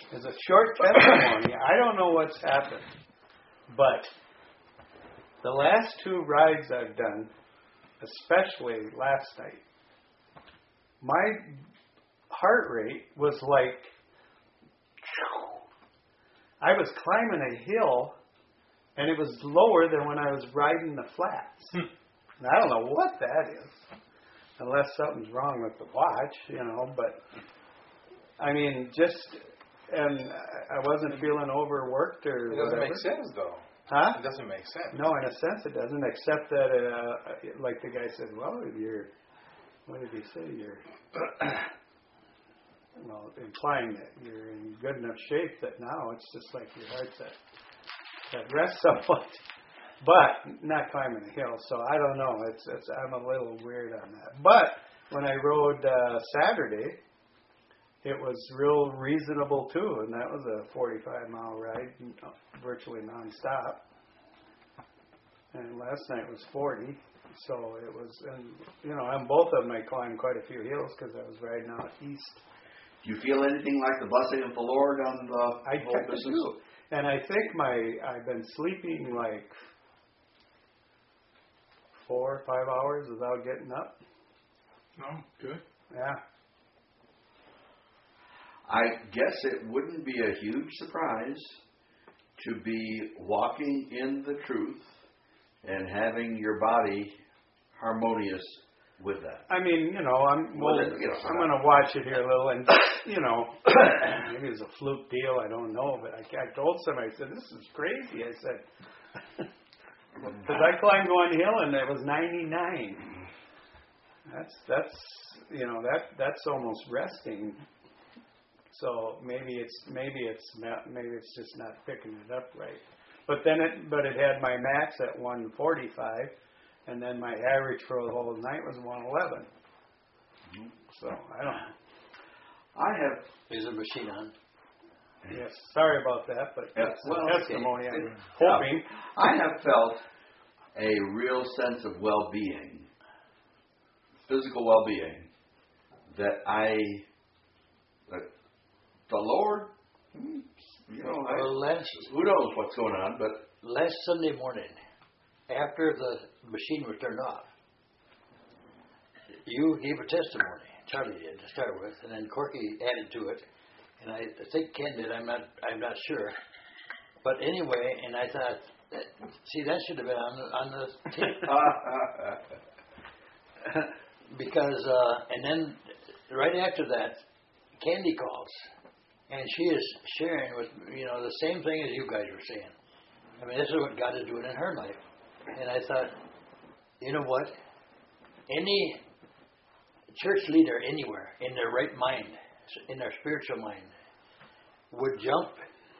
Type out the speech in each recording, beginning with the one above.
As a short testimony, I don't know what's happened, but the last 2 rides I've done, especially last night, my heart rate was like, I was climbing a hill and it was lower than when I was riding the flats. And I don't know what that is, unless something's wrong with the watch, but I mean, and I wasn't feeling overworked or It doesn't whatever. make sense, though. Huh? It doesn't make sense. No, in a sense it doesn't, except that, like the guy said, well, what did he say? You're, implying that you're in good enough shape that now it's just like your heart's at rest somewhat. But not climbing a hill, so I don't know. I'm a little weird on that. But when I rode Saturday, it was real reasonable too, and that was a 45-mile ride, virtually nonstop. And last night was 40, so it was. And on both of them I climbed quite a few hills because I was riding out east. Do you feel anything like the blessing of the Lord on the I whole business? do, and I think I've been sleeping like 4 or 5 hours without getting up. Oh, good. Yeah. I guess it wouldn't be a huge surprise to be walking in the truth and having your body harmonious with that. I mean, I'm going to watch it here a little, and maybe it's a fluke deal. I don't know, but I told somebody, I said, "This is crazy." I said, because I climbed one hill and it was 99. That's almost resting. So maybe it's just not picking it up right. But it had my max at 145, and then my average for the whole night was 111. Mm-hmm. So I don't know. I have. Is the machine on? Yes. Sorry about that, but that's testimony. I'm hoping. I have felt a real sense of well-being, physical well-being, that the Lord, who knows what's going on, but last Sunday morning, after the machine was turned off, you gave a testimony. Charlie did to start with, and then Corky added to it, and I think Ken did. I'm not sure, but anyway, and I thought, see, that should have been on the tape. Because and then right after that, Candy calls, and she is sharing with the same thing as you guys were saying. I mean, this is what God is doing in her life, and I thought, you know what? Any church leader anywhere in their right mind, in their spiritual mind, would jump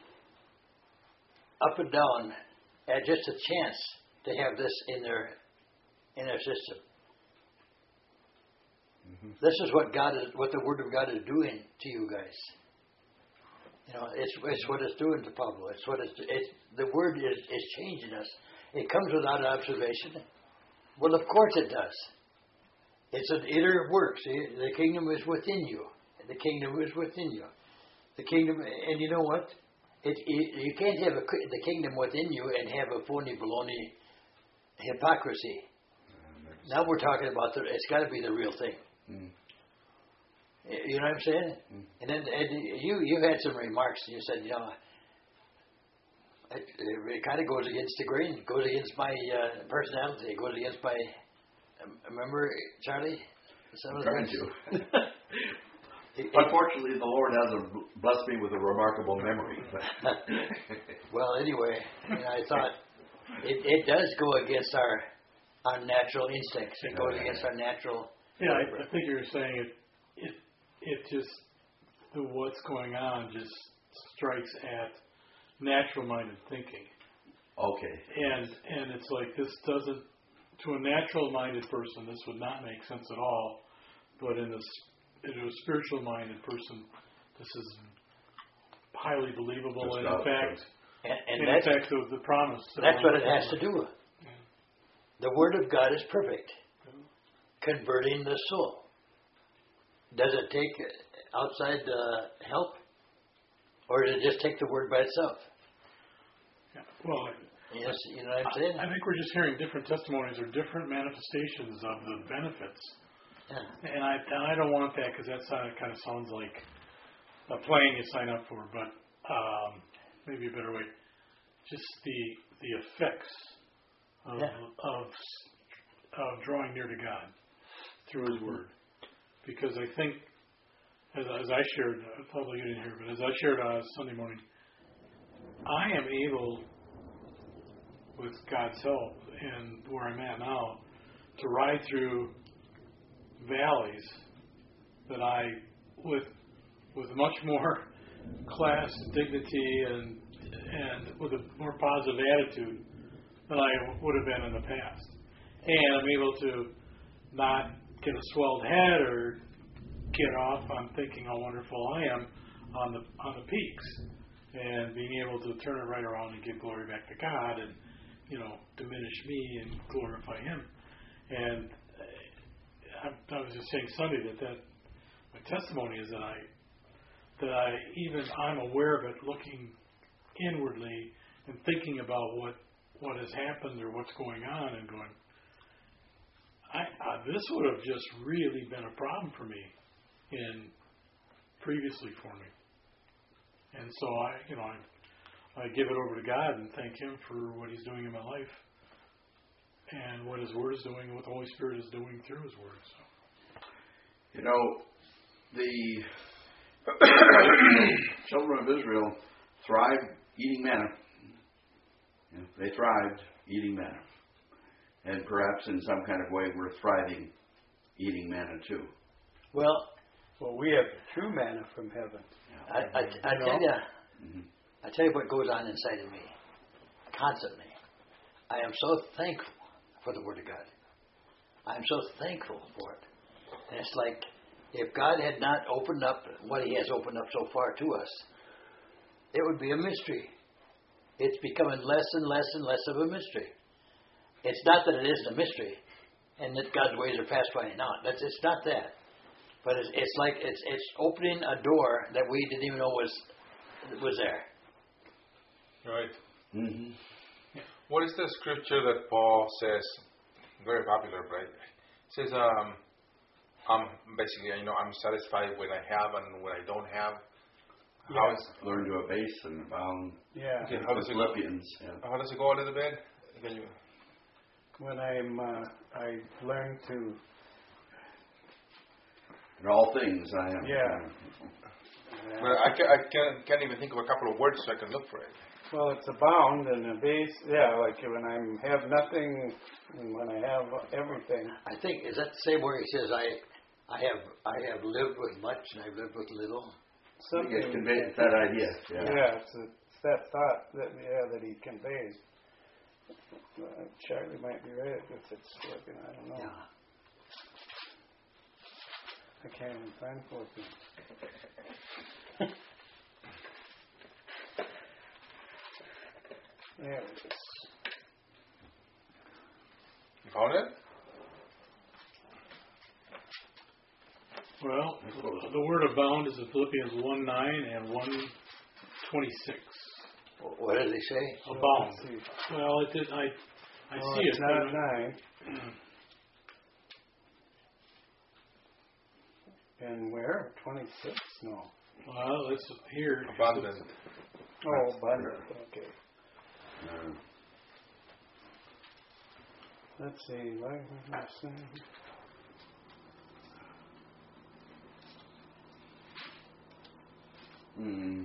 up and down at just a chance to have this in their system. Mm-hmm. This is what the Word of God is doing to you guys. It's what it's doing to Pablo. The Word is changing us. It comes without observation. Well, of course it does. It's an inner work. See, the kingdom is within you. The kingdom is within you. The kingdom, and you know what? You can't have the kingdom within you and have a phony baloney hypocrisy. Now we're talking about it's got to be the real thing. Mm. You know what I'm saying? Mm. And then you had some remarks. You said, it kind of goes against the grain. It goes against my personality. It goes against my. Remember, Charlie? I'm trying to. Unfortunately, the Lord hasn't blessed me with a remarkable memory. Well, anyway, I thought it does go against our natural instincts. It goes against our natural. Yeah, I think you're saying it just what's going on just strikes at natural-minded thinking. Okay. And it's like this doesn't. To a natural-minded person, this would not make sense at all. But to a spiritual-minded person, this is highly believable. And in fact, the promise. That's what it has to do with. Yeah. The Word of God is perfect, converting the soul. Does it take outside help? Or does it just take the word by itself? Yeah. Well, Yes, you know what I'm saying? I think we're just hearing different testimonies or different manifestations of the benefits. Yeah. And I don't want that because that kind of sounds like a plan you sign up for, but maybe a better way. Just the effects of, of drawing near to God through His Word. Because I think, as I shared, probably you didn't hear, but as I shared on Sunday morning, I am able, with God's help and where I'm at now, to ride through valleys that I, with much more class, dignity, and with a more positive attitude than I would have been in the past. And I'm able to not get a swelled head or get off on thinking how wonderful I am on the peaks, and being able to turn it right around and give glory back to God, and diminish me and glorify Him. And I was just saying Sunday that my testimony is that I'm aware of it, looking inwardly and thinking about what has happened or what's going on, and going, this would have just really been a problem for me previously for me. And so I give it over to God and thank Him for what He's doing in my life, and what His Word is doing, and what the Holy Spirit is doing through His Word. So, the children of Israel thrived eating manna. They thrived eating manna. And perhaps in some kind of way we're thriving eating manna too. Well, we have true manna from heaven. I tell you, I tell you what goes on inside of me constantly. I am so thankful for the Word of God. I'm so thankful for it. And it's like, if God had not opened up what He has opened up so far to us, it would be a mystery. It's becoming less and less and less of a mystery. It's not that it isn't a mystery, and that God's ways are past finding out. It's not that. But it's like it's opening a door that we didn't even know was there. Right. Mm-hmm. What is the scripture that Paul says? Very popular, right? It says, I'm basically, I'm satisfied when I have and when I don't have. How is Learn to abase and abound. Yeah. Okay, how does it Philippians. How does it go a little bit? Can you? When I learn to. In all things I am. Yeah. Well, I can't even think of a couple of words so I can look for it. Well, it's abound and abase. Yeah, like when I have nothing and when I have everything. I think, is that the same where He says, I have lived with much and I've lived with little? Something conveys that idea. Yeah, it's that thought that he conveys. Charlie might be right if it's working. I don't know. Yeah. I can't even find Philippians. There it is. You found it? well, the word abound is in Philippians 1:9 and 1:26. What does He say? Abound. Let's see. Well, it did. I see It's it. not but 9. And where? 26? No. Well, it's here. Abundant. Oh, abundant. Okay. Let's see. What was I saying? Mm.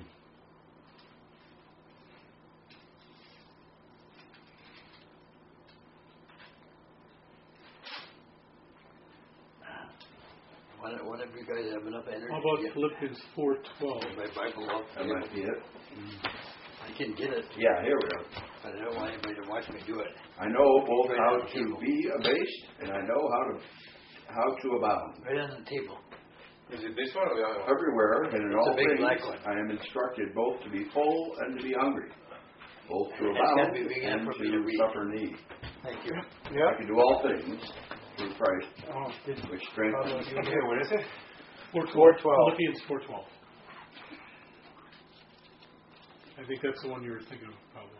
One of you guys have enough energy? How about to get Philippians 4:12? my Bible up? That might be it. I can get it, Yeah, here we go. but I don't want anybody to watch me do it. I know both how to be abased and I know how to abound. Right on the table. Is it this one or the other one? Everywhere and in It's all a big things, black one. I am instructed both to be full and to be hungry, both to That's gotta abound be big and enough for me to to read. suffer need. Thank you. I Yep. can do all things through Christ, Oh, did which strengthens Okay, what is it? 4:12. Philippians 4:12. I think that's the one you were thinking of, probably.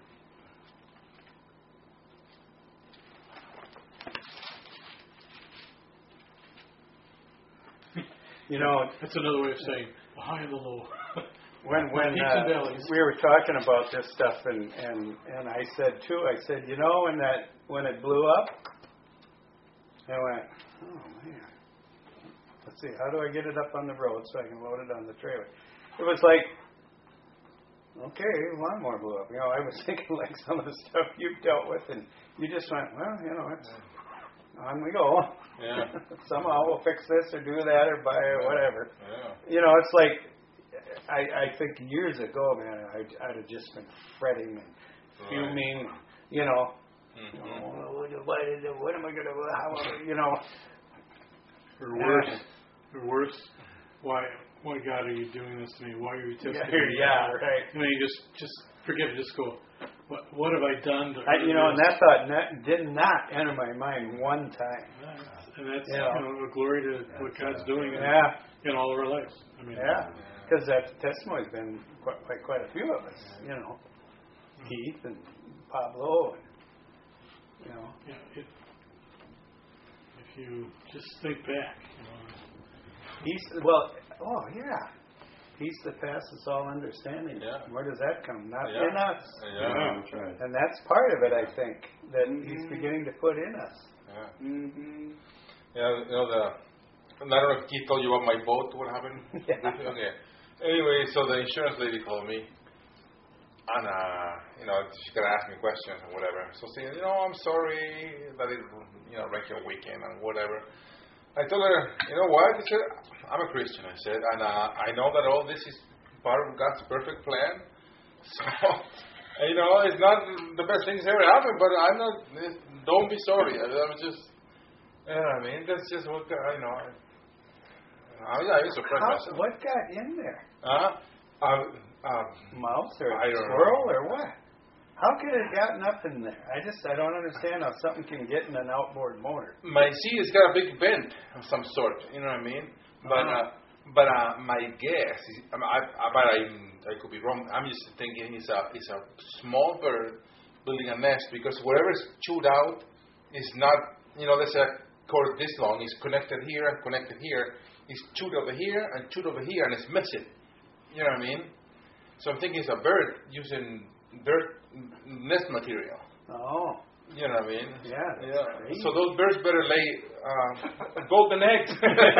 You know, That's another way of saying the high and the low. when Peaks and valleys. we were talking about this stuff, and I said too, you know, when it blew up, I went, oh man, let's see, how do I get it up on the road so I can load it on the trailer? It was like, okay, lawnmower blew up. You know, I was thinking like some of the stuff you've dealt with, and you just went, well, you know, it's on we go. Yeah. Somehow we'll fix this or do that or buy or whatever. Yeah. You know, it's like, I think years ago, man, I'd have just been fretting and fuming, you know. Mm-hmm. Oh, what am I going to, how, you know. Or worse, why God are you doing this to me? Why are you testing me? Yeah, right. I mean, just forget it. Just go. What have I done? You know, and that thought did not enter my mind one time. And that's You know. a glory to what God's doing in all of our lives. I mean, because that testimony's been quite a few of us, you know. Keith and Pablo, and, you know. Yeah, if you just think back, you know. Peace that passes all understanding. Yeah. Where does that come? Not Yeah. in us. Yeah. That's right. And that's part of it, I think, that He's beginning to put in us. Yeah. Mm-hmm. Yeah, you know, I don't know if Keith told you about my boat, what happened? Yeah. Okay. Anyway, so the insurance lady called me, and, you know, she's going to ask me questions and whatever. So saying, you know, I'm sorry that it, you know, wrecked your weekend and whatever. I told her, you know what? I said, I'm a Christian, I said, and I know that all this is part of God's perfect plan. So, you know, it's not the best things ever happened, but I'm not, don't be sorry. I'm just, you know what I mean? That's just what, you know, I was surprised myself. What got in there? Mouse or I don't squirrel know. or what? How could it have gotten up in there? I don't understand how something can get in an outboard motor. My seat has got a big vent of some sort, you know what I mean? But my guess is, I could be wrong. I'm just thinking it's a small bird building a nest, because whatever is chewed out is not, you know, there's a cord this long, it's connected here and connected here. It's chewed over here and chewed over here, and it's missing. You know what I mean? So I'm thinking it's a bird using dirt nest material. Oh. You know what I mean? Yeah. So those birds better lay golden eggs.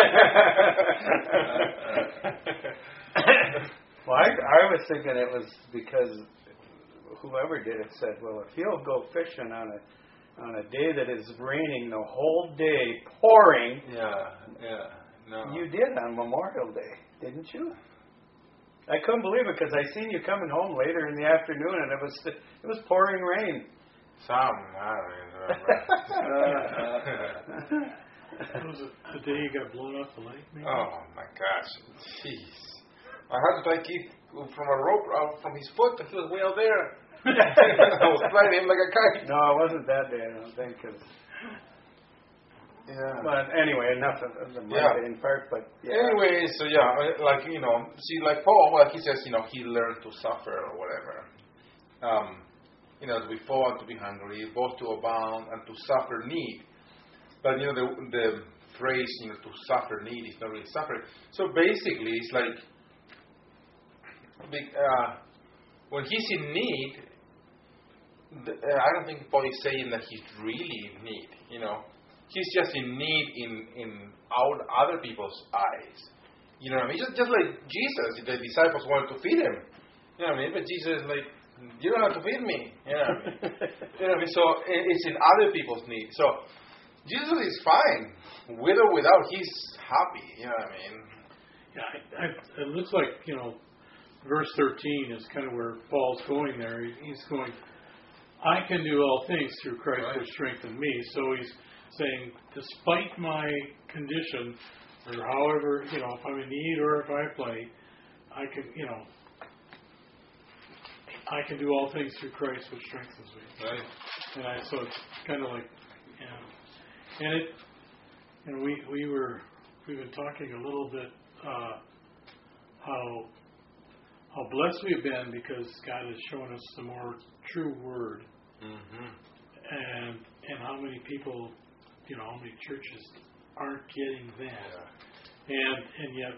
Well, I was thinking it was because whoever did it said, well, if you'll go fishing on a day that is raining the whole day, pouring. No. You did on Memorial Day, didn't you? I couldn't believe it, because I seen you coming home later in the afternoon, and it was pouring rain. Was it the day you got blown off the lake, maybe? Oh my gosh, jeez! I had to take Keith from a rope out from his foot, and he was way out there. I was flying him like a kite. No, it wasn't that day, I don't think. But anyway, enough of the mundane part. But anyway, so like, you know, see, like Paul, well, he says, you know, he learned to suffer or whatever. You know, to be full and to be hungry, both to abound and to suffer need. But you know, the phrase, you know, to suffer need is not really suffering. So basically, it's like when he's in need, I don't think Paul is saying that he's really in need. You know, he's just in need in other people's eyes. You know what I mean? Just like Jesus, the disciples wanted to feed him. You know what I mean? But Jesus is like, you don't have to feed me. You know what I mean? You know what I mean? So it's in other people's needs. So Jesus is fine, with or without. He's happy. You know what I mean? Yeah, it looks like, you know, verse 13 is kind of where Paul's going there. He's going, I can do all things through Christ who strengthens me. So he's saying, despite my condition, or however, you know, if I'm in need or if I play, I can, you know, I can do all things through Christ which strengthens me. Right. And so it's kind of like, you know, and it, you know, we've been talking a little bit how how blessed we've been because God has shown us the more true Word, and how many people, how many churches aren't getting that, and yet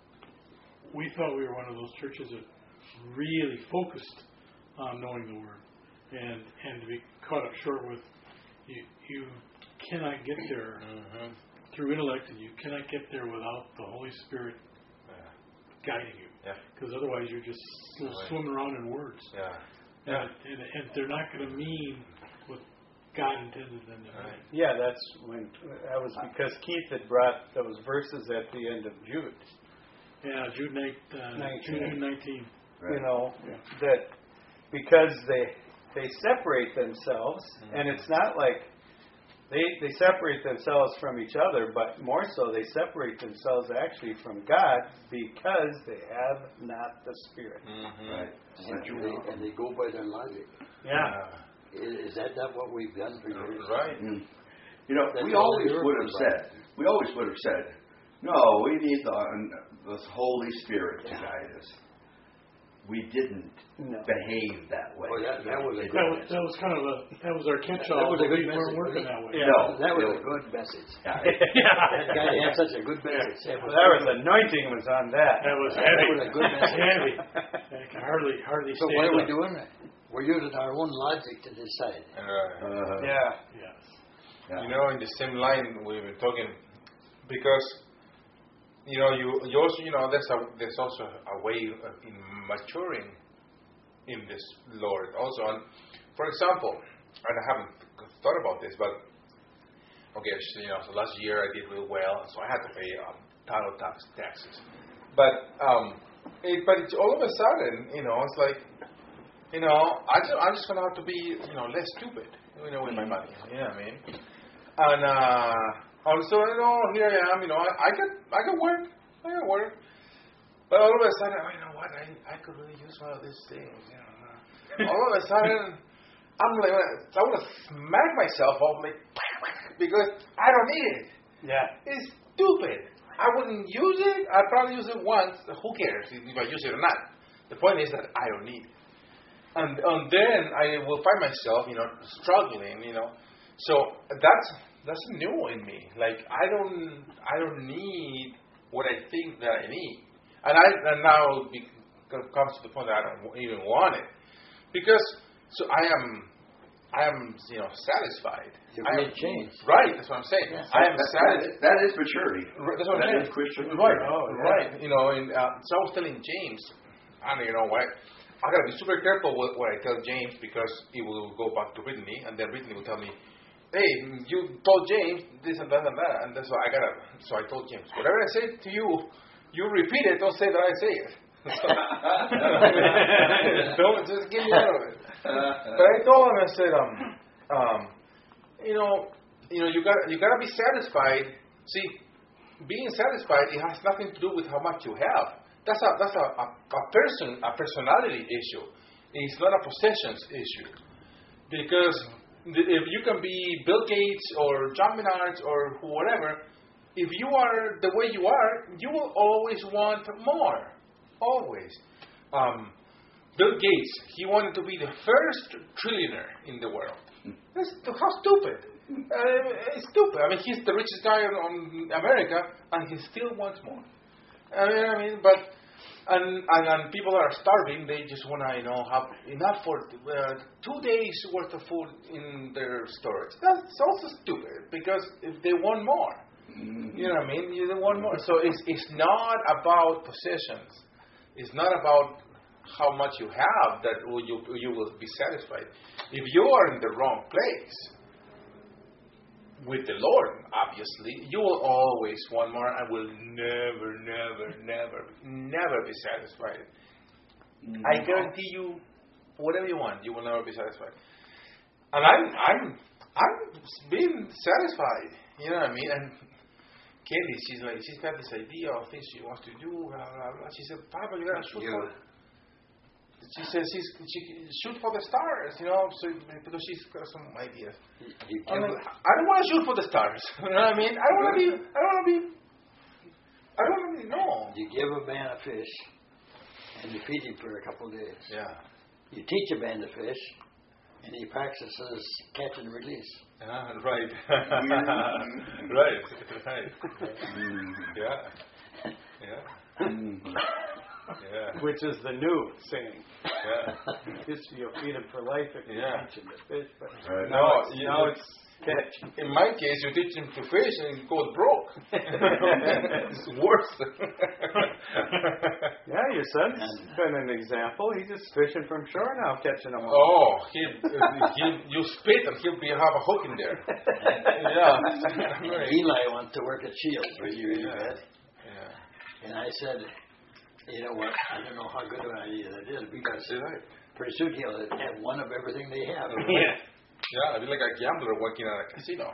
we thought we were one of those churches that really focused on knowing the Word, and to be caught up short with you cannot get there through intellect, and you cannot get there without the Holy Spirit guiding you. Because otherwise you're just swimming around in words. And they're not going to mean what God intended them to mean. Yeah, that was because Keith had brought those verses at the end of Jude. Yeah, Jude 19. Right. That because they separate themselves, and it's not like they separate themselves from each other, but more so they separate themselves actually from God because they have not the Spirit. Right. And they go by their logic. Yeah. Is that not what we've done for years? Right. That's we all always they would have said, no, we need the Holy Spirit to guide us. We didn't behave that way. Oh, that was a That was kind of that was our catch-all. That was a good we weren't message. working that way. Yeah. No, That was a good message. Yeah. That guy had such a good message. Well, that was anointing was on that. That was That heavy. was a good message. Heavy. I can hardly So stand what are we up. doing? We're using our own logic to decide. Yeah. Yes. Yeah. In the same line we were talking, because you also there's also a way in maturing in this Lord also. And for example, and I haven't thought about this, but so last year I did really well, so I had to pay title taxes. But it's all of a sudden, it's like, I'm just gonna have to be, less stupid, with my money. You know what I mean? And also, here I am. I got work. But all of a sudden, I could really use one of these things. All of a sudden, I'm like, I want to smack myself off, because I don't need it. Yeah. It's stupid. I wouldn't use it. I'd probably use it once. Who cares if I use it or not? The point is that I don't need it. And then I will find myself, struggling, So that's new in me. Like I don't need what I think that I need. And now it comes to the point that I don't even want it, because I am satisfied. You've made change. Right, that's what I'm saying. Yes. I am satisfied. That is maturity. That's what I'm That saying. is Christian Right, maturity. right. So I was telling James, I gotta be super careful with what I tell James, because it will go back to Brittany, and then Brittany will tell me, hey, you told James this and that and that, and that's why so I told James, whatever I say to you, you repeat it, don't say that I say it. Don't just get me out of it. But I told him, I said, you gotta be satisfied. See, being satisfied, it has nothing to do with how much you have. That's a personality issue. It's not a possessions issue. Because if you can be Bill Gates or John Menard or whatever, if you are the way you are, you will always want more. Always. Bill Gates, he wanted to be the first trillionaire in the world. How stupid. It's stupid. I mean, he's the richest guy in America, and he still wants more. But people that are starving, they just want to, have enough for 2 days worth of food in their storage. That's also stupid, because if they want more, you know what I mean? They want more. So it's not about possessions. It's not about how much you have that you will be satisfied. If you are in the wrong place with the Lord, obviously, you will always want more and will never be satisfied. I guarantee you, whatever you want, you will never be satisfied. And I'm being satisfied. You know what I mean? And Kelly, she's got this idea of things she wants to do. Blah, blah, blah. She said, "Papa, you gotta shoot for." She says she shoot for the stars, so because she's got some ideas. I don't want to shoot for the stars. You know what I mean? I don't want to be. No. You give a man a fish, and you feed him for a couple of days. Yeah. You teach a man to fish, and he practices catch and release. Ah, right. Mm-hmm. right. Yeah. Yeah. Mhm. Yeah. Which is the new saying. Yeah. Used to be, you'll feed him for life if you Yeah. teach him to fish, but Right. now, No, now it's catch. In my case, you teach him to fish and he goes broke. It's worse. Yeah, your son's been an example. He's just fishing from shore now, catching them all. Oh, you spit and he'll have a hook in there. Yeah. And Eli wants to work at Shields really Yeah. bad. Yeah. And I said, you know what, I don't know how good of an idea that is, because That's right. pretty soon he'll have one of everything they have. Yeah. Yeah, I'd be like a gambler working at a casino.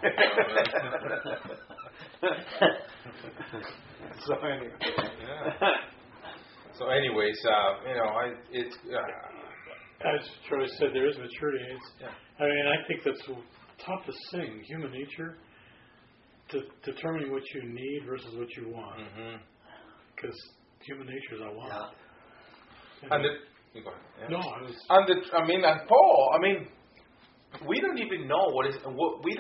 So anyway. Yeah. So, anyways, it's. As Troy said, there is maturity. Yeah. I mean, I think that's tough to sing. Human nature, determining what you need versus what you want, because human nature is I want. Yeah. And you go ahead. Yeah. No, I was. And Paul. We don't even know we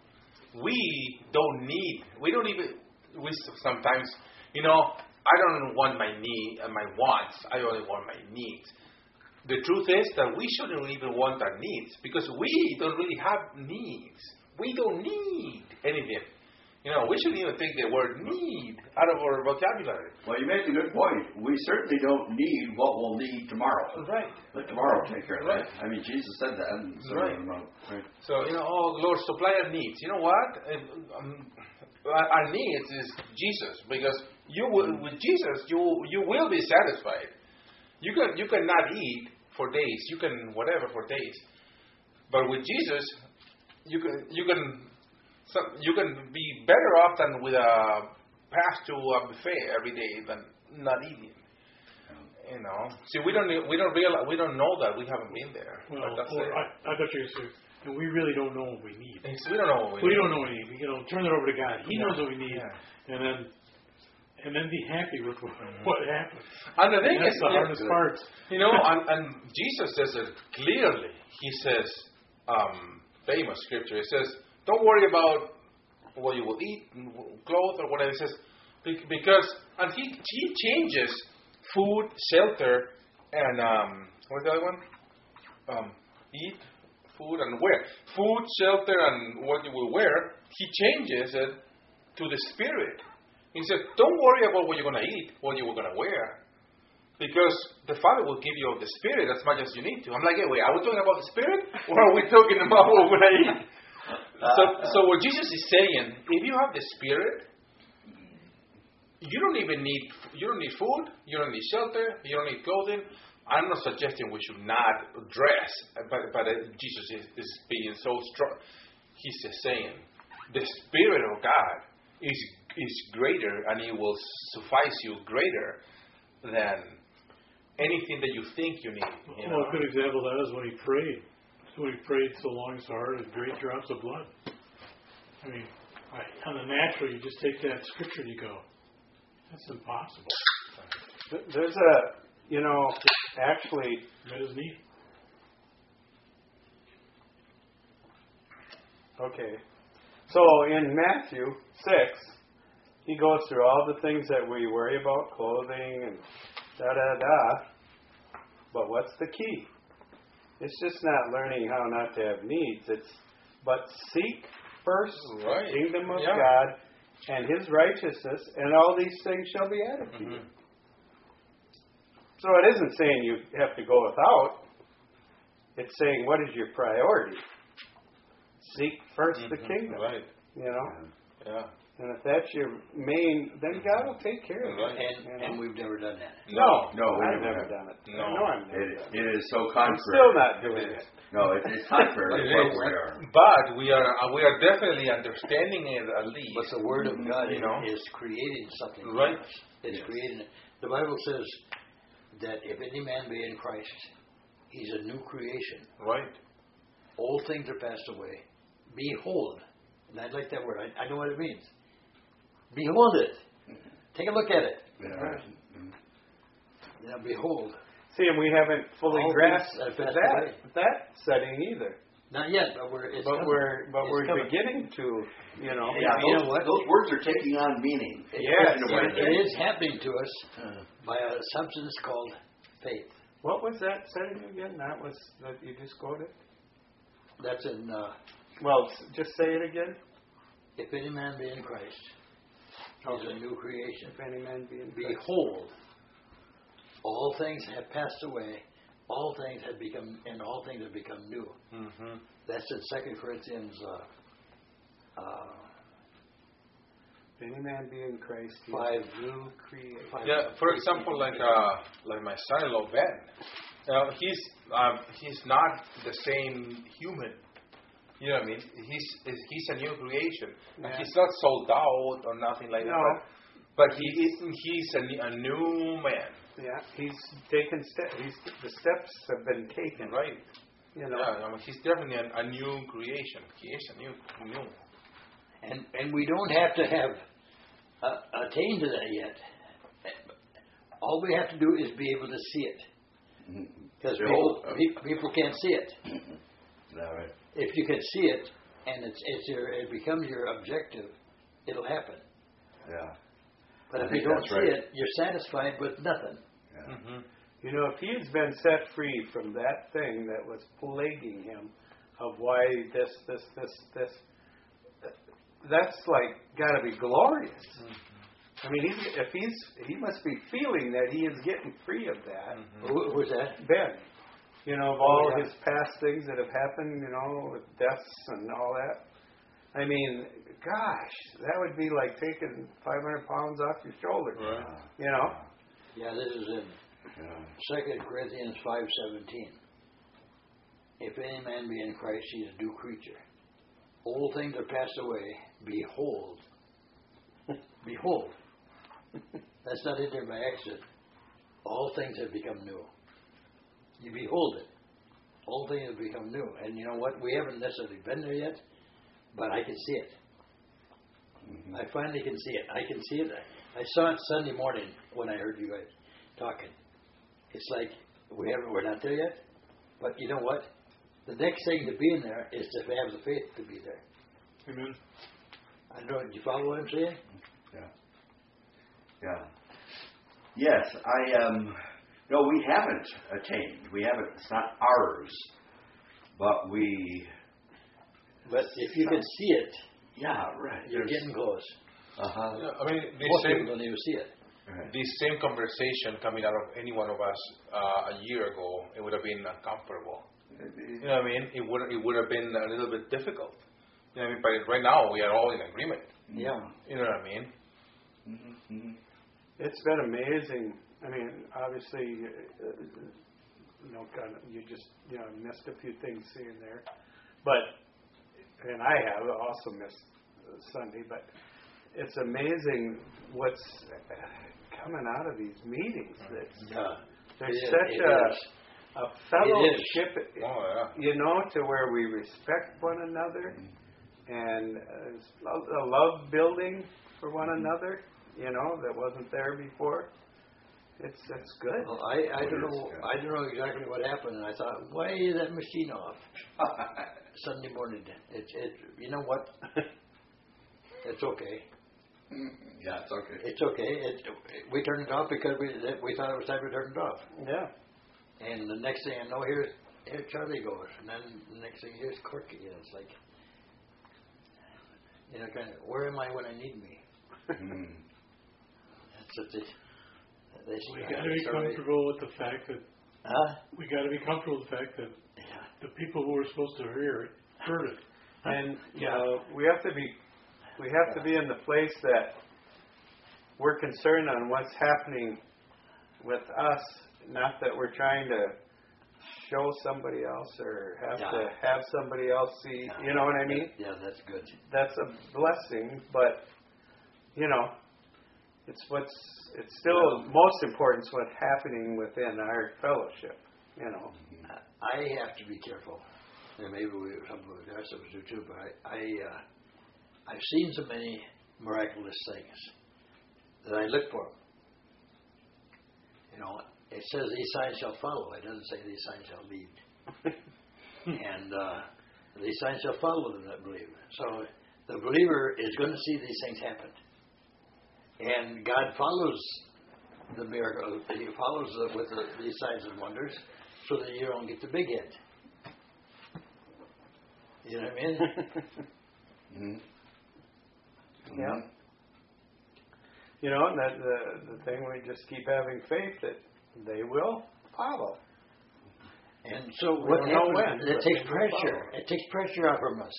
sometimes, I don't want my wants. I only want my needs. The truth is that we shouldn't even want our needs, because we don't really have needs. We don't need anything. We shouldn't even take the word need out of our vocabulary. Well, you make a good point. We certainly don't need what we'll need tomorrow. Right. Let tomorrow take care of Right. that. I mean, Jesus said that in the Right. Sermon on the Mount. Right. So, Lord, supply our needs. You know what? Our needs is Jesus, because with Jesus, you will be satisfied. You cannot eat for days. You can whatever for days. But with Jesus, you can be better off than with a pass to a buffet every day than not eating. See, we don't realize, we don't know that, we haven't been there. Well, But that's or it. I thought you were saying, and we really don't know what we need. We don't know what We don't know what we need. Turn it over to God. He Yeah. knows what we need, Yeah. and then be happy with what happens. And the thing That's is, the hardest part. and Jesus says it clearly. He says, famous scripture, he says, don't worry about what you will eat, clothes, or whatever. He says, because, and he changes food, shelter, and, what's the other one? Eat, food, and wear. Food, shelter, and what you will wear, he changes it to the spirit. He said, don't worry about what you're going to eat, what you're going to wear. Because the Father will give you of the Spirit as much as you need to. I'm like, hey, wait, are we talking about the Spirit? Or are we talking about what we're going to eat? So what Jesus is saying, if you have the Spirit, you don't need food, you don't need shelter, you don't need clothing. I'm not suggesting we should not dress, but Jesus is being so strong. He's just saying, the Spirit of God is greater, and it will suffice you greater than anything that you think you need. Well, a good example of that is when he prayed. When he prayed so long, so hard, and great drops of blood. I mean, on the natural, you just take that scripture and you go, that's impossible. There's actually, That is neat. okay. So in Matthew 6, he goes through all the things that we worry about, clothing and da-da-da. But what's the key? It's just not learning how not to have needs. But seek first the kingdom of God and His righteousness, and all these things shall be added to you. So it isn't saying you have to go without. It's saying, what is your priority? Seek first the kingdom. Right. Yeah. And if that's your main, then God will take care of it. And we've never done that. No, we I've never never have. done it. No. I've never done it. It is so contrary. I'm still not doing it. No, it's contrary to what we are. But we are definitely understanding it at least. But the Word of God is creating something. Right. In us. It's creating it. The Bible says that if any man be in Christ, he's a new creation. Right. Old things are passed away. Behold. And I like that word. I know what it means. Behold it. Take a look at it. Yeah. You know, behold, See, and we haven't fully all grasped things have passed away. that setting either. Not yet, but it's But coming. we're It's coming. beginning to, you know. Yeah, You know those, what? those words are taking on meaning. Yes, It is happening to us by a substance called faith. What was that setting again? That was that you just quoted. That's in, Well, just say it again. if any man be in Christ, he's a new creation. If any man be in Christ. Behold, all things have passed away. All things have become, and all things have become new. Mm-hmm. That's in 2 Corinthians If any man be in Christ, he 5. is a new creation. Yeah, for example, like my son-in-law Ben, he's not the same human. You know what I mean? He's a new creation. And Yeah. he's not sold out or nothing like No. that. But he's a new man, Yeah, he's taken steps. The steps have been taken. right? You know. Yeah, I mean, he's definitely a new creation. He is a new. And we don't have to have attained to that yet. All we have to do is be able to see it. Because people can't see it. Is that right? If you can see it and it becomes your objective, it'll happen. Yeah. But I if you think don't that's see right. it, you're satisfied with nothing. Yeah. Mm-hmm. You know, if he has been set free from that thing that was plaguing him, of why this, that's like got to be glorious. I mean, he must be feeling that he is getting free of that. Who was that? Ben, you know, of all yeah. his past things that have happened, you know, with deaths and all that. I mean, gosh, that would be like taking 500 pounds off your shoulders. Right. You know. Yeah, this is in Yeah. 2 Corinthians 5:17. If any man be in Christ, he is a new creature. Old things are passed away. Behold. Behold. That's not in there by accident. All things have become new. You behold it. All things have become new. And you know what? We haven't necessarily been there yet, but I can see it. Mm-hmm. I finally can see it. I can see it. I saw it Sunday morning when I heard you guys talking. It's like we're not there yet, but you know what? The next thing to be in there is to have the faith to be there. Amen. I don't know. Do you follow what I'm saying? Yeah. Yes, no, we haven't attained. We haven't. It's not ours, but we. But if you can see it, Yeah, right. you're getting close. Uh-huh. I mean, Most people don't even see it. Right. this same conversation coming out of any one of us a year ago, it would have been uncomfortable. You know what I mean? It would have been a little bit difficult. You know what I mean? But right now we are all in agreement. Yeah. You know what I mean? Mm-hmm. Mm-hmm. It's been amazing. I mean, obviously, you know, kind of, you just, you know, missed a few things seeing there. But, and I have also missed Sunday, but it's amazing what's coming out of these meetings. There's such a fellowship, Oh, you know, to where we respect one another and a love building for one another, you know, that wasn't there before. It's good. Well, I don't know. I don't know exactly what happened, and I thought, why is that machine off? Sunday morning. You know what? It's okay. Yeah, it's okay. It's okay. We turned it off because we thought it was time to turn it off. Yeah. And the next thing I know, here Charlie goes, and then the next thing here's Kirk again. It's like, you know, kind of, where am I when I need me? Mm. That's such a. We got to be comfortable with the fact that we got to be comfortable with the fact that the people who were supposed to hear it heard it. And you know, we have to be in the place that we're concerned on what's happening with us, not that we're trying to show somebody else or have to have somebody else see. You know what I mean? Yeah, that's good. That's a blessing, but you know, it's still most important is what's happening within our fellowship. You know. I have to be careful. And maybe some of the rest of us do too, but I've seen so many miraculous things that I look for. You know, it says these signs shall follow. It doesn't say these signs shall lead. And these signs shall follow them that believe. So the believer is going to see these things happen. And God follows the miracle. He follows with these signs and wonders so that you don't get the big hit. You know what I mean? Mm-hmm. Yeah. You know, and that the thing, we just keep having faith that they will follow. And so We what don't know happens, when, it but takes they will pressure. follow. It takes pressure off from us.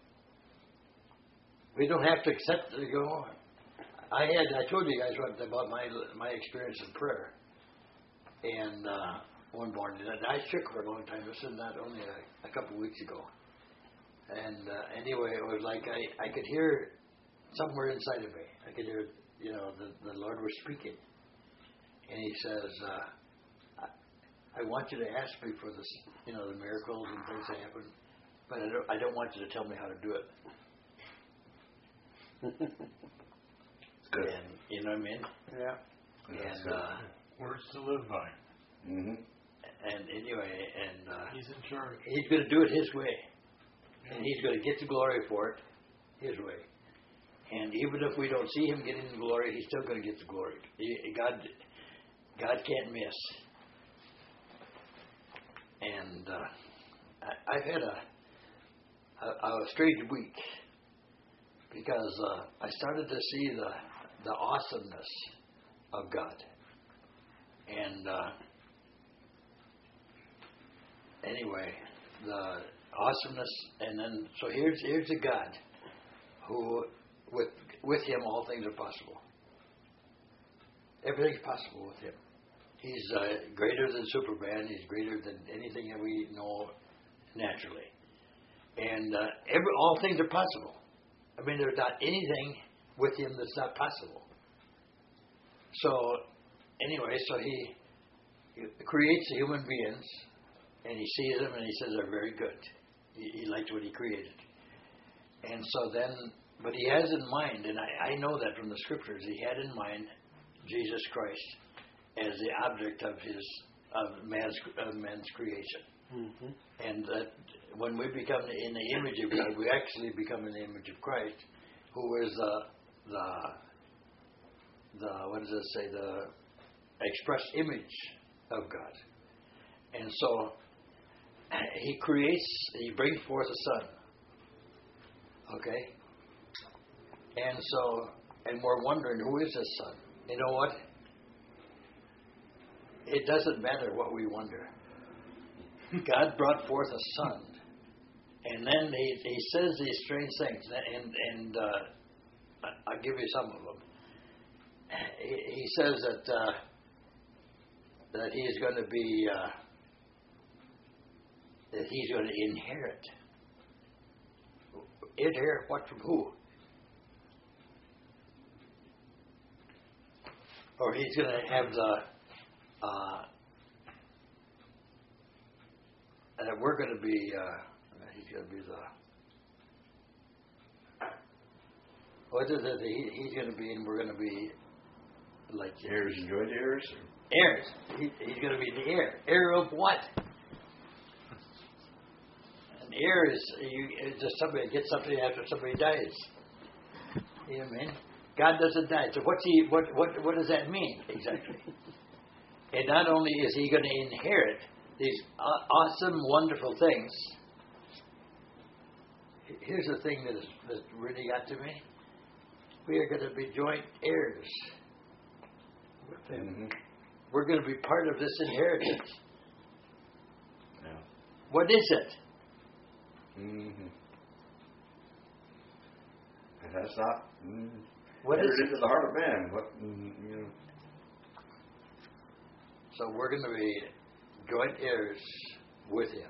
We don't have to accept it to go on. I told you guys about my experience in prayer. And one morning, and I shook for a long time. This is not only a couple of weeks ago. And anyway, it was like I could hear somewhere inside of me. I could hear, the Lord was speaking. And He says, I want you to ask me for this, the miracles and things that happen, but I don't want you to tell me how to do it. Good. And you know what I mean? Yeah. That's And good. Words to live by. Mm-hmm. and anyway, He's in charge. He's going to do it His way, and He's going to get the glory for it His way. And even if we don't see Him getting the glory, He's still going to get the glory. God can't miss. And I've had a strange week because I started to see the awesomeness of God. And anyway, the awesomeness, and then so here's a God who, with Him, all things are possible. Everything's possible with Him. He's greater than Superman. He's greater than anything that we know naturally. And all things are possible. I mean, there's not anything with Him that's not possible. So, anyway, He creates human beings, and He sees them, and He says they're very good. He likes what He created. And so then, but He has in mind, and I know that from the Scriptures, He had in mind Jesus Christ as the object of man's creation. Mm-hmm. And that when we become in the image of God, we actually become in the image of Christ, who is the what does it say? The express image of God. And so He creates, He brings forth a son. Okay? And we're wondering, who is this son? You know what? It doesn't matter what we wonder. God brought forth a son. And then he says these strange things. And I'll give you some of them. He says that he is going to be, that he's going to inherit. Inherit what from who? Or he's going to have we're going to be, he's going to be what is it? He's going to be, and we're going to be like Heirs and joint heirs? heirs. He's going to be the heir. Heir of what? An heir is just somebody gets something after somebody dies. You know what I mean? God doesn't die. So what does that mean exactly? And not only is He going to inherit these awesome, wonderful things, here's the thing that really got to me. We are going to be joint heirs with Him. Mm-hmm. We're going to be part of this inheritance. Yeah. What is it? Mm-hmm. And that's not What is entered it? into the heart of man. What So we're going to be joint heirs with Him.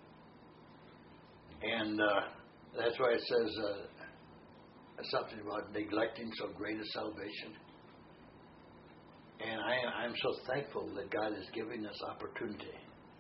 And that's why it says something about neglecting so great a salvation. And I'm so thankful that God is giving us opportunity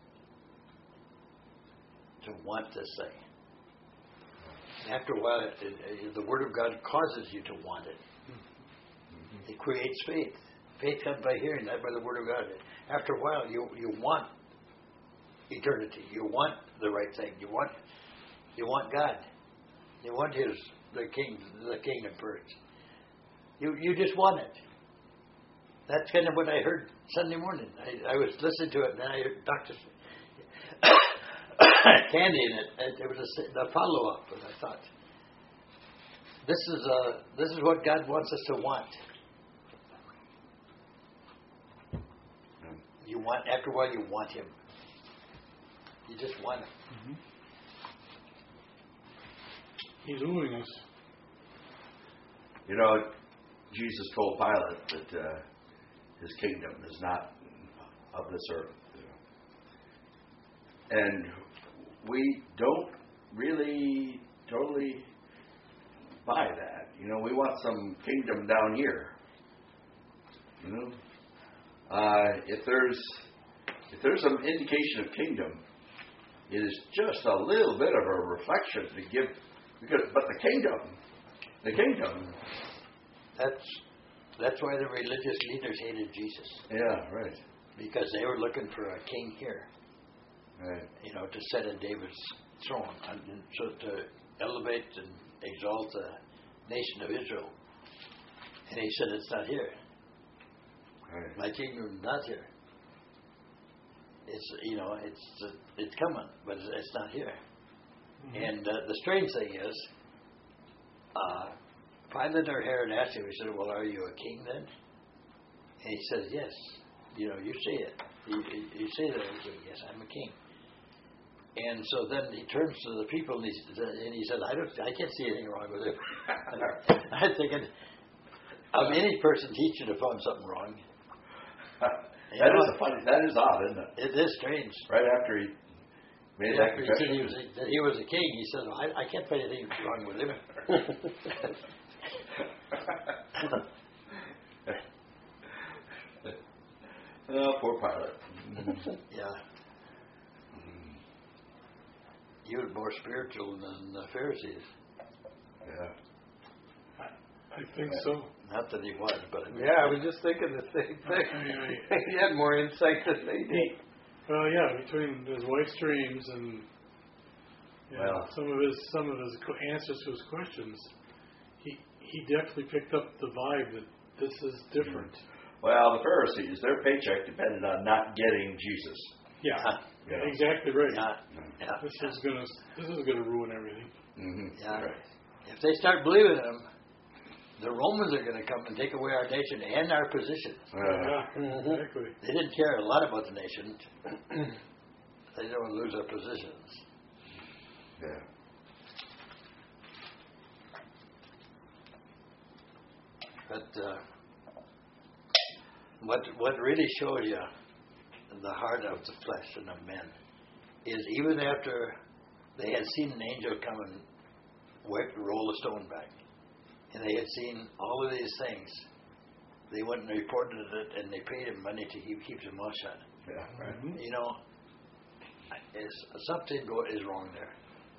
to want this thing. After a while, the Word of God causes you to want it. It creates faith. Faith comes by hearing, not by the Word of God. after a while, you want eternity. You want the right thing. You want God. You want the kingdom first. You just want it. That's kind of what I heard Sunday morning. I was listening to it, and then I heard Dr. Candy in it. It was a follow-up, and I thought, this is what God wants us to want. You want, after a while, you want Him. You just want Him. Mm-hmm. He's wooing us. You know, Jesus told Pilate that his kingdom is not of this earth. And we don't really totally buy that. You know, we want some kingdom down here. You know, if there's some indication of kingdom, it is just a little bit of a reflection to give. But the kingdom. That's why the religious leaders hated Jesus. Yeah, right. Because they were looking for a king here. Right. You know, to set in David's throne, and so to elevate and exalt the nation of Israel. And he said, "It's not here. Right. My kingdom is not here. It's coming, but it's not here." Mm-hmm. And the strange thing is, Pilate or Herod asked him, he said, "Well, are you a king then?" And he says, "Yes." You know, you say it. You say that I'm a king. Yes, I'm a king. And so then he turns to the people and he says, I can't see anything wrong with it. I'm thinking, any person teaching to find something wrong. That is odd, isn't it? It is strange. Right after he made that confession. He was a king. He said, I can't find anything wrong with him. Oh, poor Pilate. Yeah. He was more spiritual than the Pharisees. Yeah. I think so. Not that he was, but I was just thinking the same thing. He had more insight than they did. Well, yeah, between his wife's dreams and some of his answers to his questions, he definitely picked up the vibe that this is different. Well, the Pharisees, their paycheck depended on not getting Jesus. Yeah, exactly right. Yeah. This is gonna ruin everything. Mm-hmm. Yeah. Right. If they start believing him, the Romans are going to come and take away our nation and our position. Exactly. They didn't care a lot about the nation. They didn't want to lose our positions. Yeah. But what really shows you the heart of the flesh and of men is even after they had seen an angel come and roll a stone back, and they had seen all of these things, they went and reported it, and they paid him money to keep their mouth shut. Yeah. Right. Mm-hmm. You know, something is wrong there.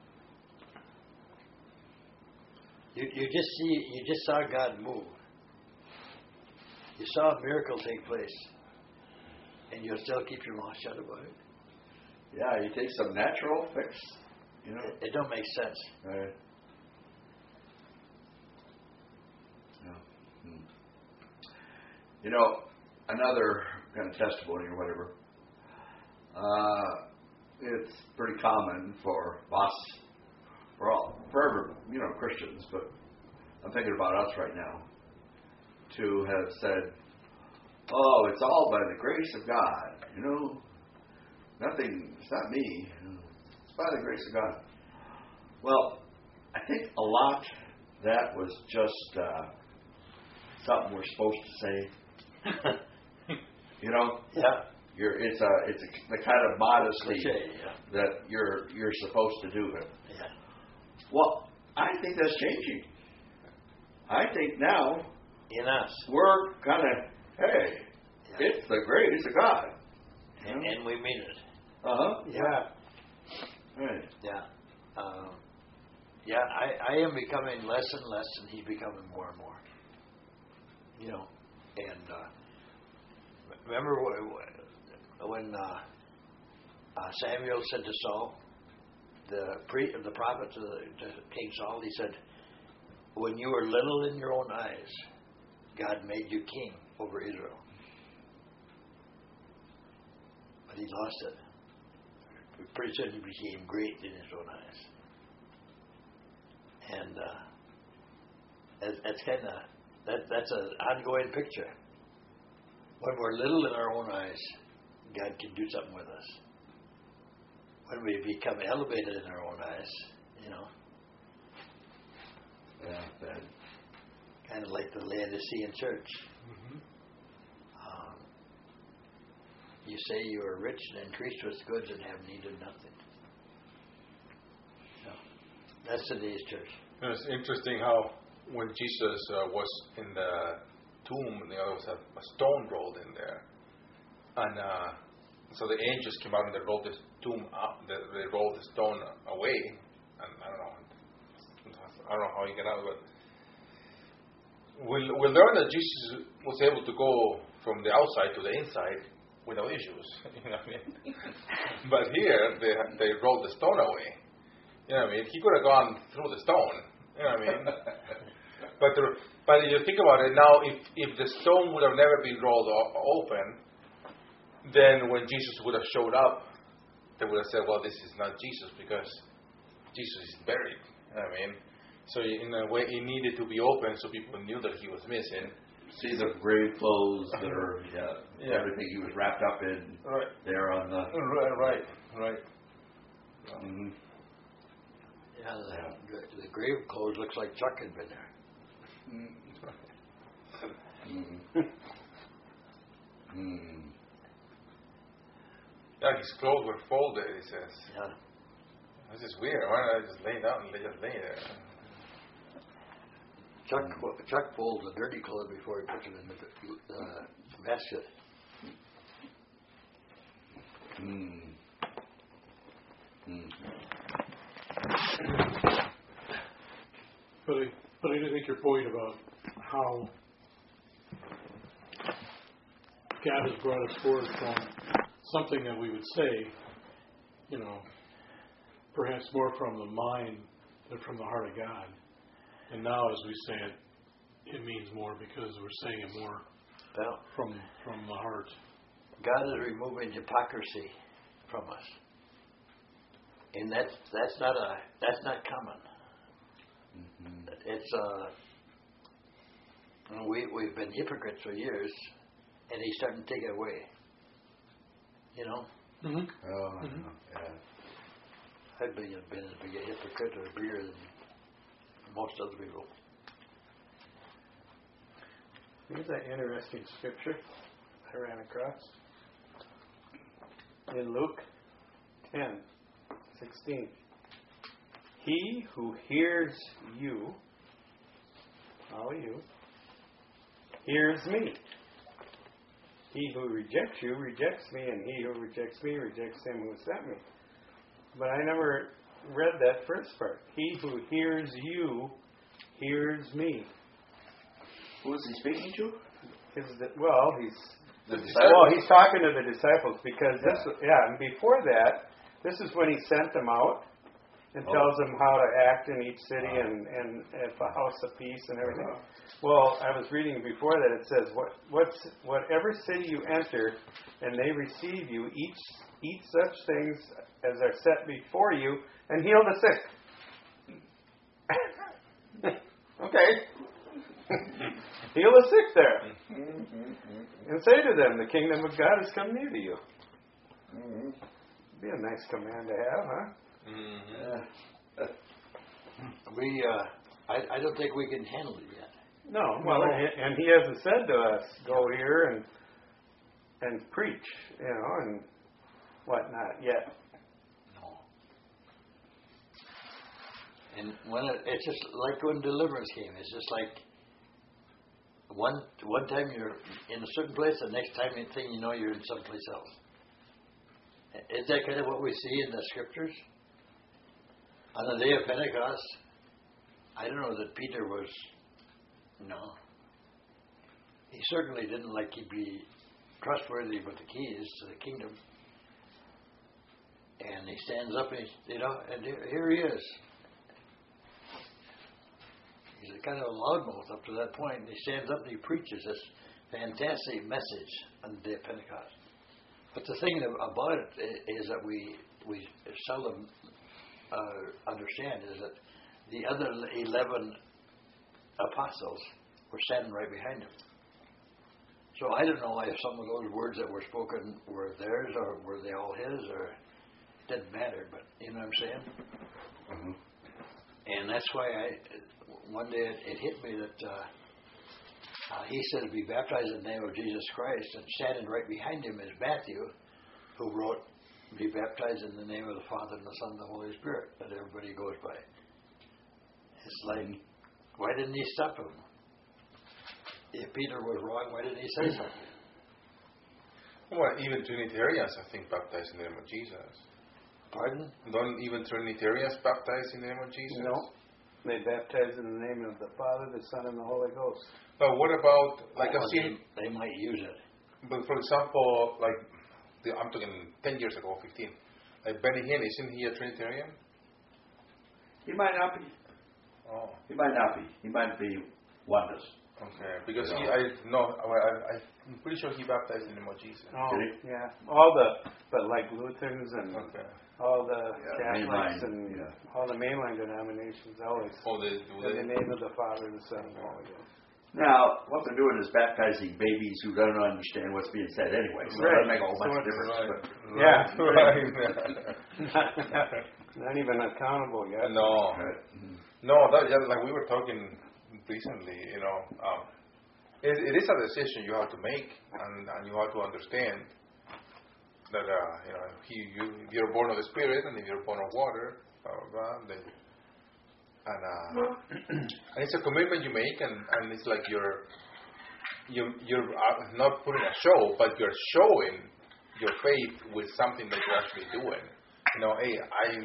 You just saw God move. You saw a miracle take place, and you'll still keep your mouth shut about it. Yeah, you take some natural fix. You know, it don't make sense. Right. Yeah. Hmm. You know, another kind of testimony or whatever. It's pretty common for us, for Christians, but I'm thinking about us right now, to have said, "Oh, it's all by the grace of God." You know, it's not me. It's by the grace of God. Well, I think a lot that was just something we're supposed to say. You know? Yeah. It's the kind of modesty Cliche, that you're supposed to do it. Yeah. Well, I think that's changing. I think now In us. we're kind of, hey, it's the grace of God. And we mean it. Uh-huh. Yeah. Right. Yeah. I am becoming less and less, and he's becoming more and more. You know, and remember when Samuel said to Saul, the prophet to King Saul, he said, when you were little in your own eyes, God made you king over Israel. But he lost it. Pretty soon he became great in his own eyes. And that's kind of, that's an ongoing picture. When we're little in our own eyes, God can do something with us. When we become elevated in our own eyes, you know. Yeah, Kind of like the Laodicean church. Mm-hmm. You say you are rich and increased with goods and have need of nothing. No. That's today's church. It's interesting how when Jesus was in the tomb, there was a stone rolled in there. And so the angels came out and they rolled the tomb up, they rolled the stone away. And I don't know how he got out, but we'll learn that Jesus was able to go from the outside to the inside without issues. You know what I mean? But here they rolled the stone away. You know what I mean? He could have gone through the stone. You know what I mean? But you think about it now, if the stone would have never been rolled open, then when Jesus would have showed up, they would have said, well, this is not Jesus because Jesus is buried. You know what I mean? So in a way, it needed to be open so people knew that he was missing. See the grave clothes that are, everything he was wrapped up in there on the... Right. Mm-hmm. Yeah, the grave clothes looks like Chuck had been there. Mm-hmm. Mm. Yeah, his clothes were folded, he says. Yeah. This is weird. Why don't I just lay down and just lay there? Chuck folds a dirty clothes before he puts it in the basket. Mm. Mm. But I do think your point about how God has brought us forward from something that we would say, you know, perhaps more from the mind than from the heart of God. And now as we say it, it means more because we're saying it more from the heart. God is removing hypocrisy from us. And that's not common. Mm-hmm. It's we've been hypocrites for years, and he's starting to take it away. You know? Mm-hmm. Oh, Mm-hmm. Yeah. I've been as big a hypocrite or bigger than most other people. Here's an interesting scripture I ran across. In Luke 10:16. He who hears you, all you, hears me. He who rejects you rejects me, and he who rejects me rejects him who sent me. But I never read that first part. He who hears you hears me. Who is he speaking to? He's The disciples. he's talking to the disciples because and before that, this is when he sent them out and tells them how to act in each city and at the house of peace and everything. Well, I was reading before that, it says, whatever city you enter and they receive you, eat such things as are set before you and heal the sick. Okay. Heal the sick there. And say to them, the kingdom of God has come near to you. Be a nice command to have, huh? Mm-hmm. I don't think we can handle it yet. No, well, and he hasn't said to us, go here and preach, and whatnot yet. No. And it's just like when deliverance came. It's just like one time you're in a certain place, the next time you know you're in someplace else. Is that kind of what we see in the scriptures? On the day of Pentecost, I don't know that Peter was, he certainly didn't like to be trustworthy with the keys to the kingdom. And he stands up and and here he is. He's kind of a loudmouth up to that point. And he stands up and he preaches this fantastic message on the day of Pentecost. But the thing about it is that we seldom understand is that the other 11 apostles were standing right behind him. So I don't know if some of those words that were spoken were theirs or were they all his, or it didn't matter, but you know what I'm saying? Mm-hmm. And that's why one day it hit me that he said, be baptized in the name of Jesus Christ, and standing right behind him is Matthew, who wrote, be baptized in the name of the Father and the Son and the Holy Spirit, that everybody goes by. It's like, why didn't he stop him? If Peter was wrong, why didn't he say something? Well, even Trinitarians, I think, baptize in the name of Jesus. Pardon? Don't even Trinitarians baptize in the name of Jesus? No. They baptize in the name of the Father, the Son, and the Holy Ghost. But what about, like I've seen, they might use it. but for example, I'm talking 10 years ago, 15. Like Benny Hinn, isn't he a Trinitarian? He might not be. Oh. He might not be. He might be oneness. Okay, because I'm pretty sure he baptized in the name of Jesus. Oh, Did he? yeah. But like Lutherans and Okay. all the mainline, Catholics and all the mainline denominations always Oh, they in the name of the Father, the Son, and the Holy Ghost. Now, what they're doing is baptizing babies who don't understand what's being said anyway. So it doesn't make a whole bunch of difference. Right. But, Right. Not even accountable yet. No. right. No, like we were talking recently, it is a decision you have to make, and you have to understand that if you're born of the Spirit and if you're born of water, blah blah blah. Then, and it's a commitment you make, and it's like you're not putting a show, but you're showing your faith with something that you're actually doing. Hey,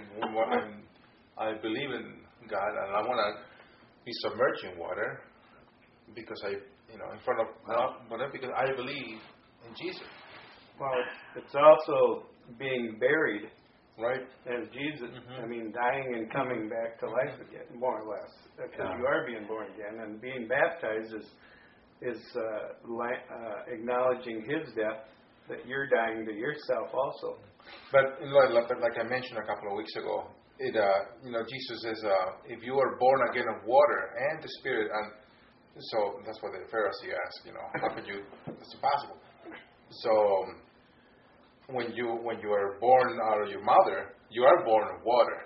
I believe in God, and I want to be submerged in water because in front of God, because I believe in Jesus. Well, it's also being buried, right? as Jesus. Mm-hmm. I mean, dying and coming back to life again, more or less, because you are being born again, and being baptized is acknowledging His death, that you're dying to yourself also. But like I mentioned a couple of weeks ago, Jesus says, if you are born again of water and the Spirit, and so that's what the Pharisee asked, how could you? It's impossible. So when you are born out of your mother, you are born of water.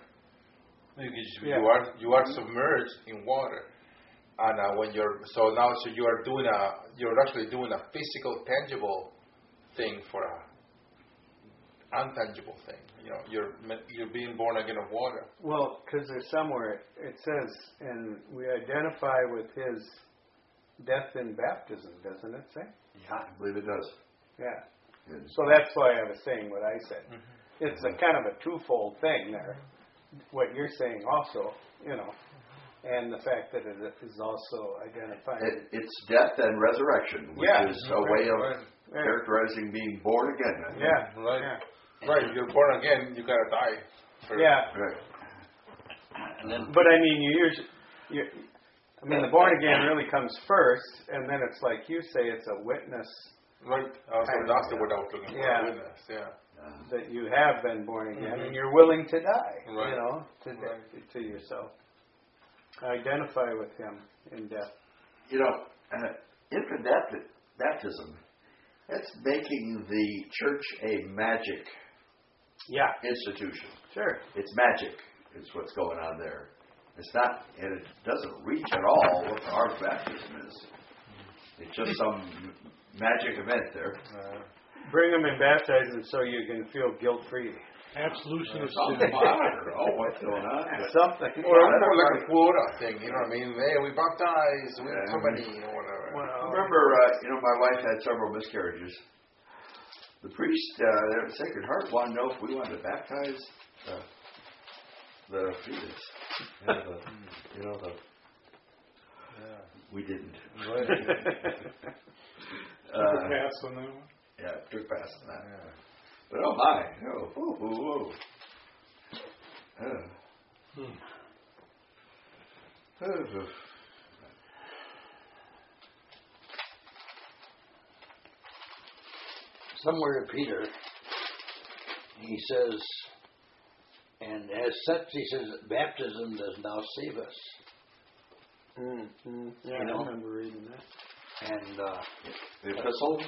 You are submerged in water, and when you're actually doing a physical, tangible thing for a untangible thing. You're being born again of water. Well, because there's somewhere it says, and we identify with His death in baptism, doesn't it say? Yeah, I believe it does. Yeah. Yes. So that's why I was saying what I said. Mm-hmm. It's a kind of a twofold thing there. What you're saying also, and the fact that it is also identified. It's death and resurrection, which is a way of Right. characterizing being born again. I think. Yeah. Right. Yeah. Right. If you're born again, you gotta die. Yeah. Right. And then, But I mean, the born again really comes first, and then it's like you say, it's a witness. Right. That's the word I was looking for. Yeah. Witness. Yeah. That you have been born again, Mm-hmm. and you're willing to die. Right. To yourself. Identify with Him in death. Infant baptism, that's making the church a magic institution. Sure. It's magic is what's going on there. It's not, and it doesn't reach at all what our baptism is. It's just some magic event there. Bring them and baptize them so you can feel guilt-free. Absolution of Something sin. what's going on? Something. Or like a quota thing, you know what I mean? Hey, we baptized, we have so many, whatever. I remember, my wife had several miscarriages. The priest there at Sacred Heart wanted to know if we wanted to baptize the fetus. We didn't. Right. Pass on that one. Yeah, it took faster than that. Yeah. But oh my, oh, whoa, whoa, whoa. Somewhere in Peter, he says, and as such, he says, baptism does now save us. Yeah, You know? I remember reading that. And, The epistle?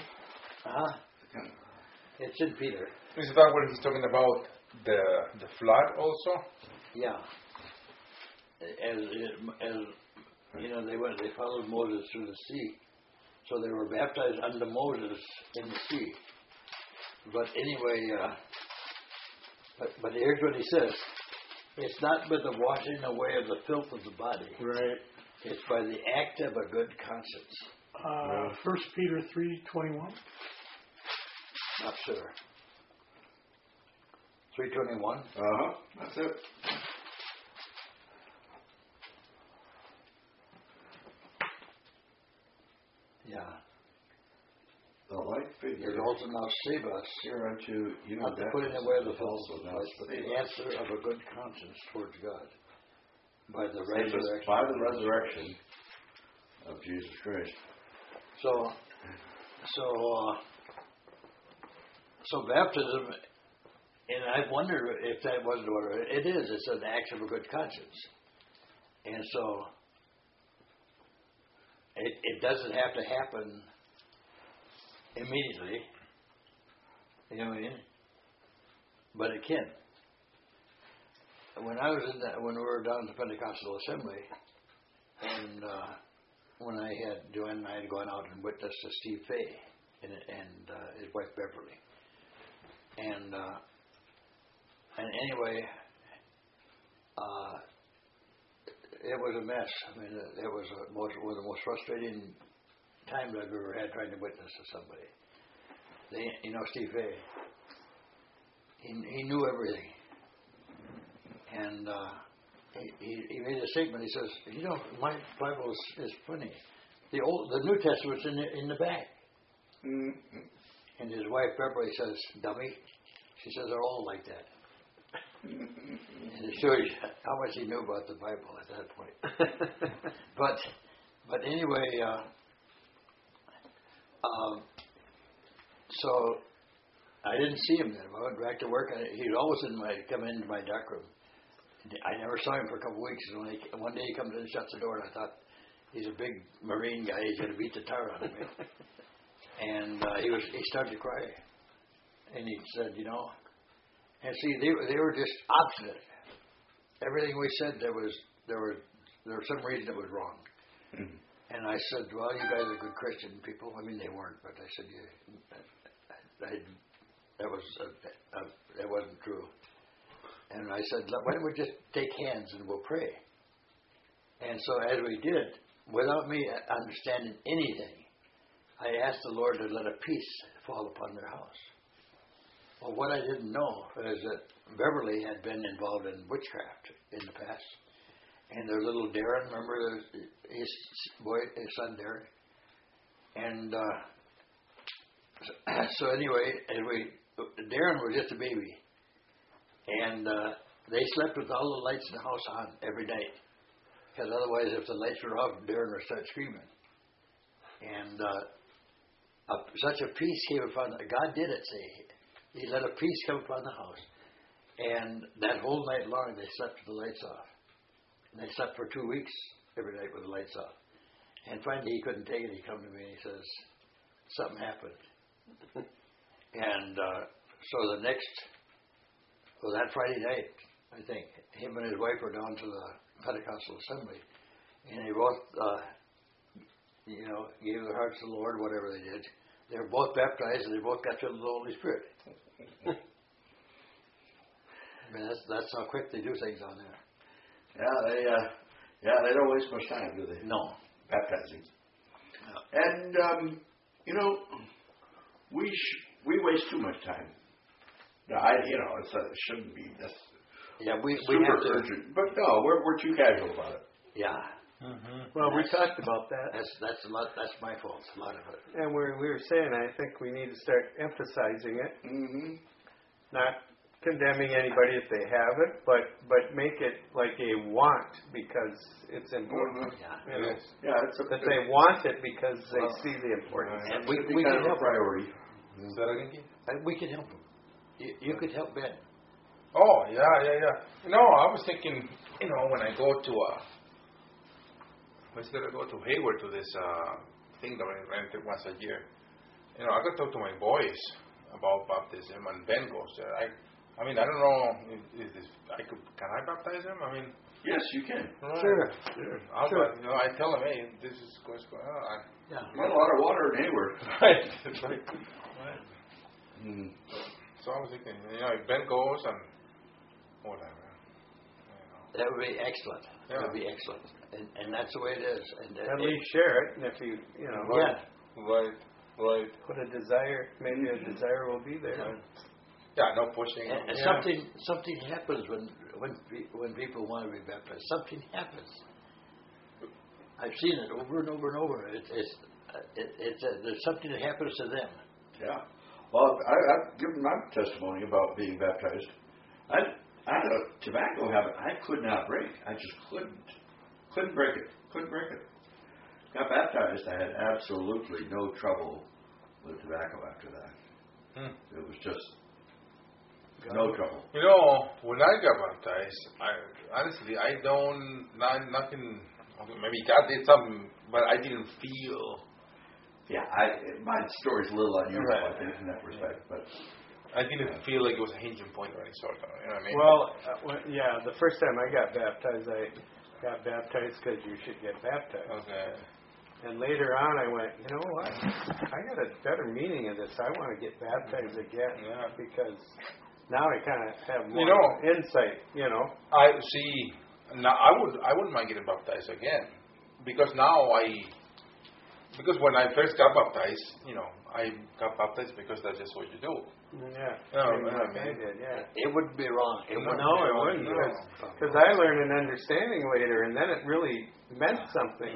it's in Peter. Is that what he's talking about? The flood also? Yeah. As you know, they followed Moses through the sea. So they were baptized under Moses in the sea. But anyway, but here's what he says. It's not by the washing away of the filth of the body. Right. It's by the act of a good conscience. 1 Peter 3:21. Not sure. 3:21. That's it. Yeah. The like figure It also now save us. hereunto you Not the that putting away of the also filth, now but save the us. answer of a good conscience towards God. By the Save us resurrection. by the resurrection of Jesus Christ. So baptism, and I wonder if that wasn't what it is. It's an act of a good conscience, and so it doesn't have to happen immediately. You know what I mean? But it can. When I was when we were down at the Pentecostal Assembly, and when Joanne and I had gone out and witnessed to Steve Fay and his wife Beverly, and anyway, it was a mess. I mean, it was one of the most frustrating times I've ever had trying to witness to somebody. Steve Fay, he knew everything, and he made a statement. He says, my Bible is funny. The New Testament's in the back. Mm-hmm. And his wife Beverly says, dummy. She says, they're all like that. And it shows you how much he knew about the Bible at that point. but anyway, so I didn't see him then. I went back to work. He'd always come into my dark room. I never saw him for a couple of weeks. One day he comes in and shuts the door, and I thought, he's a big Marine guy. He's going to beat the tar out of me. And he started to cry. And he said, and see, they were just obstinate. Everything we said, there was some reason it was wrong. Mm-hmm. And I said, well, you guys are good Christian people. I mean, they weren't, but I said, that wasn't true. And I said, why don't we just take hands and we'll pray? And so as we did, without me understanding anything, I asked the Lord to let a peace fall upon their house. Well, what I didn't know is that Beverly had been involved in witchcraft in the past. And their little Darren, remember his son Darren? And so anyway, Darren was just a baby. And they slept with all the lights in the house on every night. Because otherwise, if the lights were off, Darren would start screaming. And such a peace came upon God did it, see. He let a peace come upon the house. And that whole night long, they slept with the lights off. And they slept for 2 weeks every night with the lights off. And finally, he couldn't take it. He come to me and he says, something happened. And so that Friday night, I think, him and his wife were down to the Pentecostal Assembly. And they both, gave their hearts to the Lord, whatever they did. They were both baptized and they both got filled with the Holy Spirit. I mean, that's how quick they do things on there. Yeah, they don't waste much time, do they? No. Baptizing. No. And, we waste too much time. No, it shouldn't be this Yeah, we super have to. urgent. But no, we're too casual about it. Yeah. Well, we talked about that, That's a lot. That's my fault. A lot of it. and we were saying I think we need to start emphasizing it, Mm-hmm. not condemning anybody if they have it, but make it like a want because it's important. Yeah. You know, Yeah, it's a that they want it because they Well, see the importance. And we we kind can of a help. priority. Is that again, Keith? We can help them. You could help Ben. Oh, yeah. No, I was thinking, when I go to I go to Hayward to this thing that I rented once a year. I could talk to my boys about baptism, and Ben goes there. I mean, I don't know if this. Can I baptize him? I mean, Yes, you can. right. Sure. Sure. I tell him, hey, this is what's going on. Yeah. Got a lot of water in Hayward. Right. Mm. So I was thinking, if Ben goes and whatever. That would be excellent. Yeah. That would be excellent. And that's the way it is. And At least share it, and if you yeah. Right. put a desire, maybe a desire will be there. Yeah, no pushing. And something happens when people want to be baptized. Something happens. I've seen it over and over and over. There's something that happens to them. Yeah. Well, I've given my testimony about being baptized. I had a tobacco habit I could not break. I just couldn't break it. Got baptized. I had absolutely no trouble with tobacco after that. It was just no trouble. When I got baptized, I don't, nothing, okay, maybe God did something, but I didn't feel. Yeah, my story's a little unusual, Right. I think, in that respect, but I didn't feel like it was a hinging point or any sort of, you know what I mean? Well, the first time I got baptized because you should get baptized. Okay. And later on, I went, you know what? I got a better meaning of this. I want to get baptized again because now I kind of have more insight. I see. Now I wouldn't mind getting baptized again because now because when I first got baptized, I got baptized because that's just what you do. Yeah. I did. Yeah. It wouldn't be wrong. It wouldn't No, be it wrong. wouldn't, because I learned an understanding later, and then it really meant something.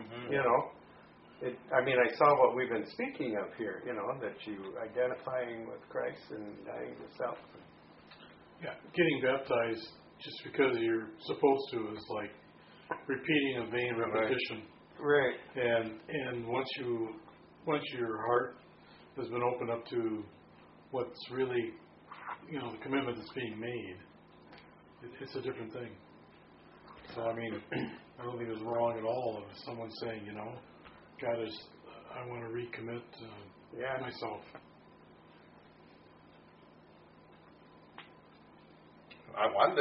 I saw what we've been speaking of here. That you identifying with Christ and dying to self. Yeah, getting baptized just because you're supposed to is like repeating a vain repetition. Right. And once your heart has been opened up to what's really, the commitment that's being made, it's a different thing. So I don't think it's wrong at all if someone's saying, God I want to recommit myself. I wonder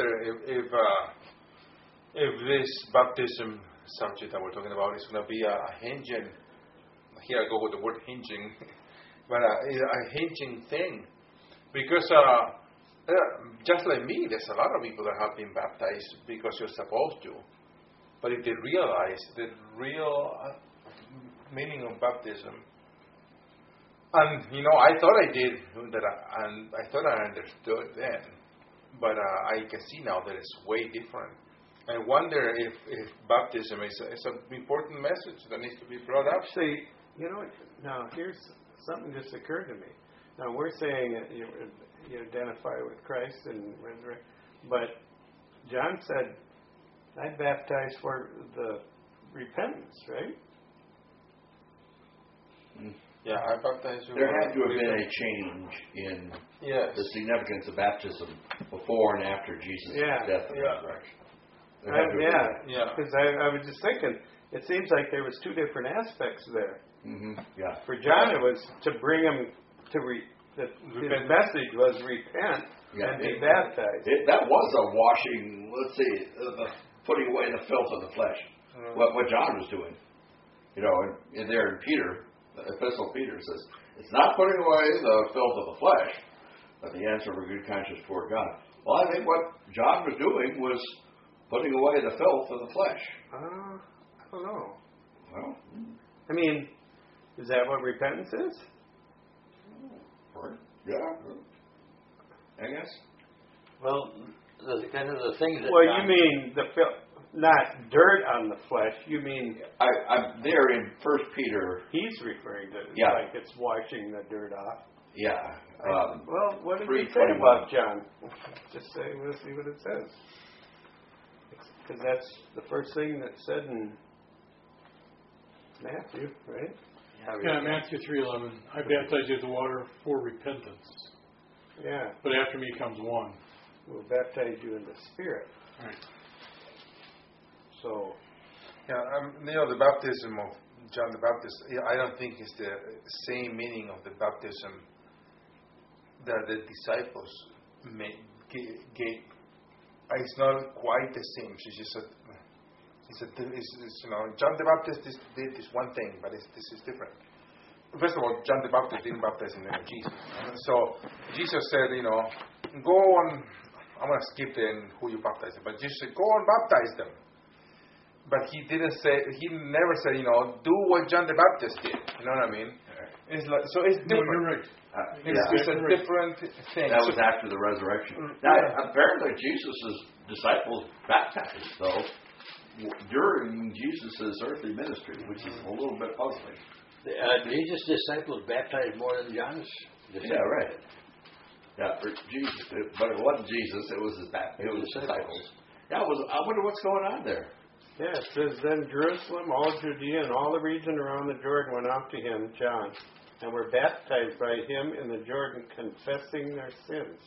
if this baptism subject that we're talking about is going to be a hinging. Here I go with the word hinging, but a hinging thing, because just like me, there's a lot of people that have been baptized because you're supposed to, but if they realize the real meaning of baptism, and I thought I did that, and I thought I understood then. But I can see now that it's way different. I wonder if baptism is an important message that needs to be brought up. Actually, now here's something just occurred to me. Now we're saying that you identify with Christ and resurrect, but John said, I baptize for the repentance, right? Yeah, I baptize you. there had to have been a change in the significance of baptism before and after Jesus' death and resurrection. Because I was just thinking, it seems like there was two different aspects there. Mm-hmm. Yeah. For John, it was to bring him to his message was repent and be baptized. That was a washing. Let's see, putting away the filth of the flesh. What John was doing, and there in Peter. The Epistle of Peter says, it's not putting away the filth of the flesh, but the answer of a good conscience toward God. Well, I think what John was doing was putting away the filth of the flesh. I don't know. Well, is that what repentance is? yeah, I guess. Well, the kind of the things that. Well, you mean the filth? not dirt on the flesh. You mean I'm there in 1 Peter. he's referring to Yeah. like it's washing the dirt off. Yeah. Well, what did it say 3:21. about John? Just say, let's see what it says. Because that's the first thing that's said in Matthew, right? Yeah, Matthew 3:11. I baptize you with the water for repentance, Yeah. but after me comes one. We'll baptize you in the Spirit. Right. So, Yeah, the baptism of John the Baptist, I don't think it's the same meaning of the baptism that the disciples gave. It's not quite the same. John the Baptist did this one thing, but this is different. First of all, John the Baptist didn't baptize in the name of Jesus. So Jesus said, go on. I'm going to skip who you baptize, but Jesus said, go and baptize them. But he never said, do what John the Baptist did. You know what I mean? It's like, so it's No, different. you're right. It's a different thing. That was after the resurrection. Now, apparently, Jesus' disciples baptized, though, during Jesus' earthly ministry, which is a little bit puzzling. Jesus' disciples baptized more than John's disciples. Yeah, right. Yeah, for Jesus, but it wasn't Jesus. It was his disciples. Yeah, I wonder what's going on there. yeah, it says, then Jerusalem, all Judea, and all the region around the Jordan went out to him, John, and were baptized by him in the Jordan, confessing their sins.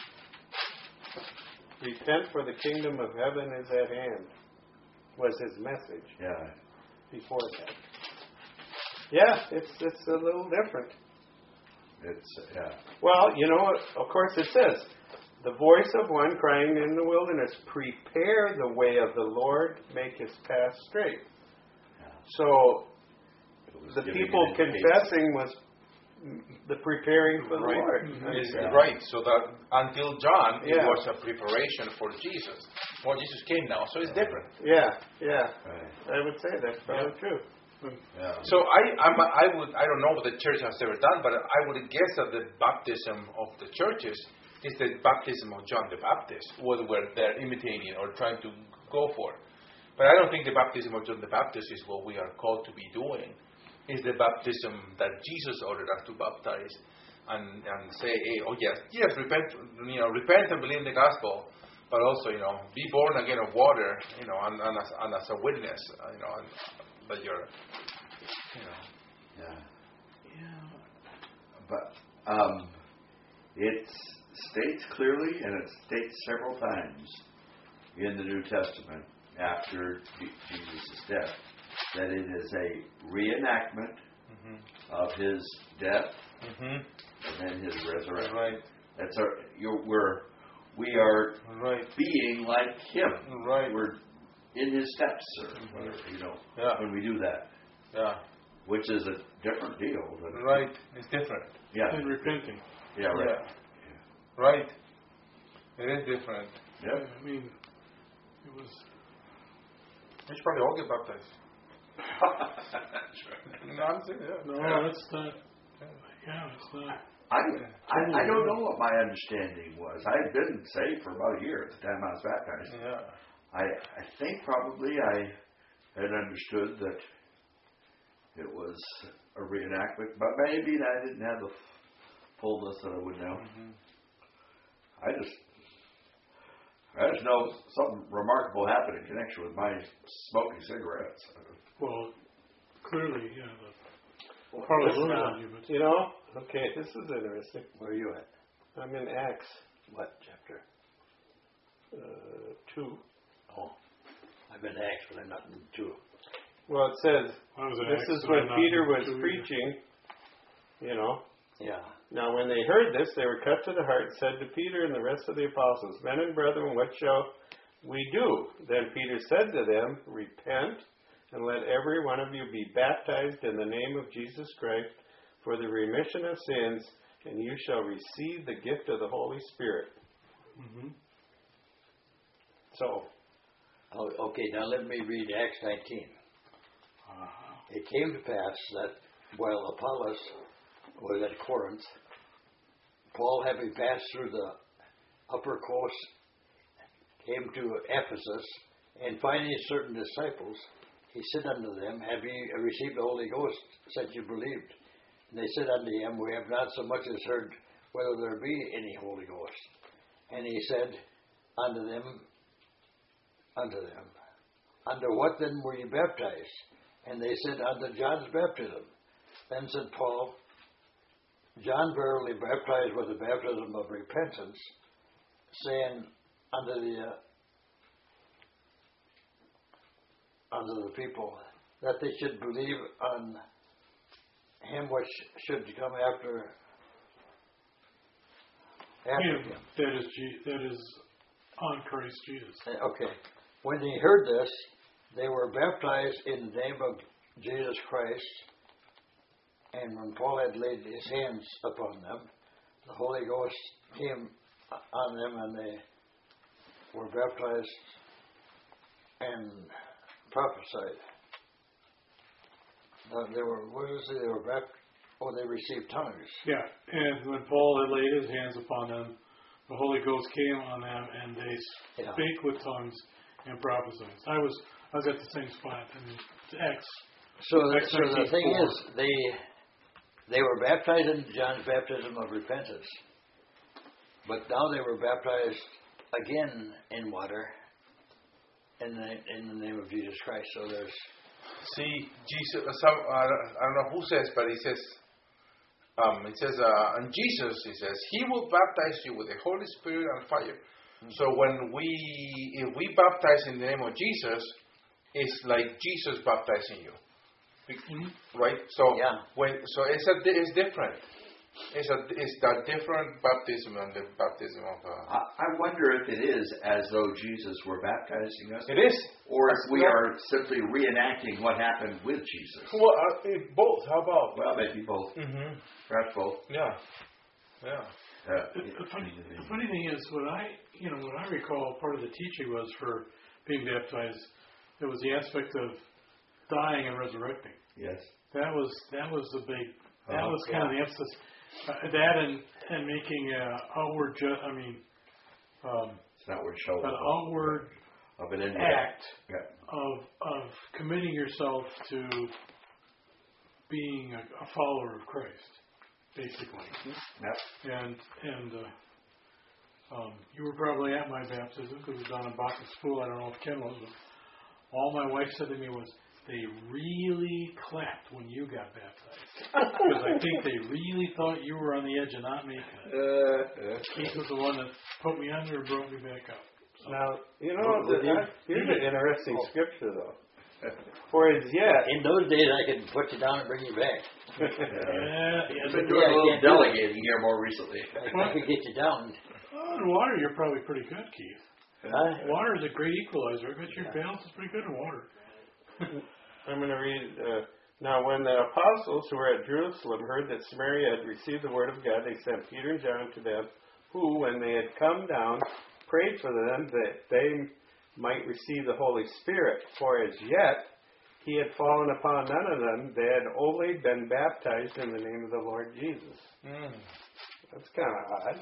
Repent, for the kingdom of heaven is at hand, was his message Yeah. before that. Yeah, it's a little different. Yeah. Well, of course it says, the voice of one crying in the wilderness, prepare the way of the Lord, make his path straight. So the people confessing was the preparing for the Right. Lord. Right. So that until John, it Yeah. was a preparation for Jesus. Well, Jesus came now, so it's different. Yeah. Right. I would say that's probably true. Yeah. So I don't know what the church has ever done, but I would guess that the baptism of the churches is the baptism of John the Baptist, what they're imitating or trying to go for. But I don't think the baptism of John the Baptist is what we are called to be doing. It's the baptism that Jesus ordered us to baptize and say, hey, oh yes, repent and believe in the gospel, but also, be born again of water, and as a witness, that you're, Yeah. But it states clearly, and it states several times in the New Testament after Jesus' death, that it is a reenactment of his death and then his resurrection. Right. That's we are Right. being like him. Right. We're in his steps, or whatever, Yeah. when we do that, Yeah. which is a different deal. Than, Right. It's different. Yeah. And repenting. Yeah. Right. Yeah. Right. It is different. Yep. I mean, it was. We should probably all get baptized. No, I'm saying, No, yeah. it's not. Yeah, it's not. I don't know what my understanding was. I had been saved for about a year at the time I was baptized. Yeah. I think probably I had understood that it was a reenactment, but maybe I didn't have the fullness that I would know. I just know something remarkable happened in connection with my smoking cigarettes. Well, clearly, yeah. Probably Listen, learned on you, but okay, this is interesting. Where are you at? I'm in Acts What chapter? 2. Oh, I've been Acts, but I'm not in 2. Well, it says, I was an this is accident, when not Peter in was two either. preaching, Yeah. Now when they heard this, they were cut to the heart and said to Peter and the rest of the apostles, men and brethren, what shall we do? Then Peter said to them, repent, and let every one of you be baptized in the name of Jesus Christ for the remission of sins, and you shall receive the gift of the Holy Spirit. So, Okay, now let me read Acts 19. It came to pass that while Apollos was at Corinth, Paul, having passed through the upper coast, came to Ephesus, And finding certain disciples, he said unto them, Have ye received the Holy Ghost since you believed? And they said unto him, We have not so much as heard whether there be any Holy Ghost. And he said unto them, Unto what then were ye baptized? And they said, Unto John's baptism. Then said Paul, John verily baptized with the baptism of repentance, saying unto the people that they should believe on him which should come after Him, him. that is on Christ Jesus. Okay. When they heard this, they were baptized in the name of Jesus Christ. And when Paul had laid his hands upon them, the Holy Ghost came on them, and they were baptized and prophesied. They were, what is it? They were baptized. Oh, they received tongues. Yeah, and when Paul had laid his hands upon them, the Holy Ghost came on them, and they spake with tongues and prophesied. I was at the same spot in Acts. So the thing is, they were baptized in John's baptism of repentance, but now they were baptized again in water in the name of Jesus Christ. So there's Jesus. I don't know who says, but it says, and Jesus, he says, He will baptize you with the Holy Spirit and fire. Mm-hmm. So if we baptize in the name of Jesus, it's like Jesus baptizing you. Mm-hmm. Right? So it's different. It's that different baptism than the baptism of. I wonder if it is as though Jesus were baptizing us. It is, or if we are simply reenacting what happened with Jesus. Well, both. How about? Well, maybe both. Mm-hmm. Perhaps both. Yeah. The funny thing is, what I recall, part of the teaching was for being baptized. There was the aspect of dying and resurrecting. Yes. That was the big. That was kind of the emphasis. That and making outward. it's an outward show. An outward of an act of committing yourself to being a follower of Christ, basically. Yep. And you were probably at my baptism because it was down in Bacchus Pool. I don't know if Ken was, but all my wife said to me was, they really clapped when you got baptized. Because I think they really thought you were on the edge of not making it. Keith was the one that put me under and brought me back up. So. Now, here's an interesting scripture, though. For as yet... In those days, I could put you down and bring you back. You've been doing a little delegating here more recently. I could get you down. In water, you're probably pretty good, Keith. Water is a great equalizer. I bet your balance is pretty good in water. I'm going to read, now when the apostles who were at Jerusalem heard that Samaria had received the word of God, they sent Peter and John to them, who, when they had come down, prayed for them that they might receive the Holy Spirit. For as yet he had fallen upon none of them. They had only been baptized in the name of the Lord Jesus. That's kind of odd.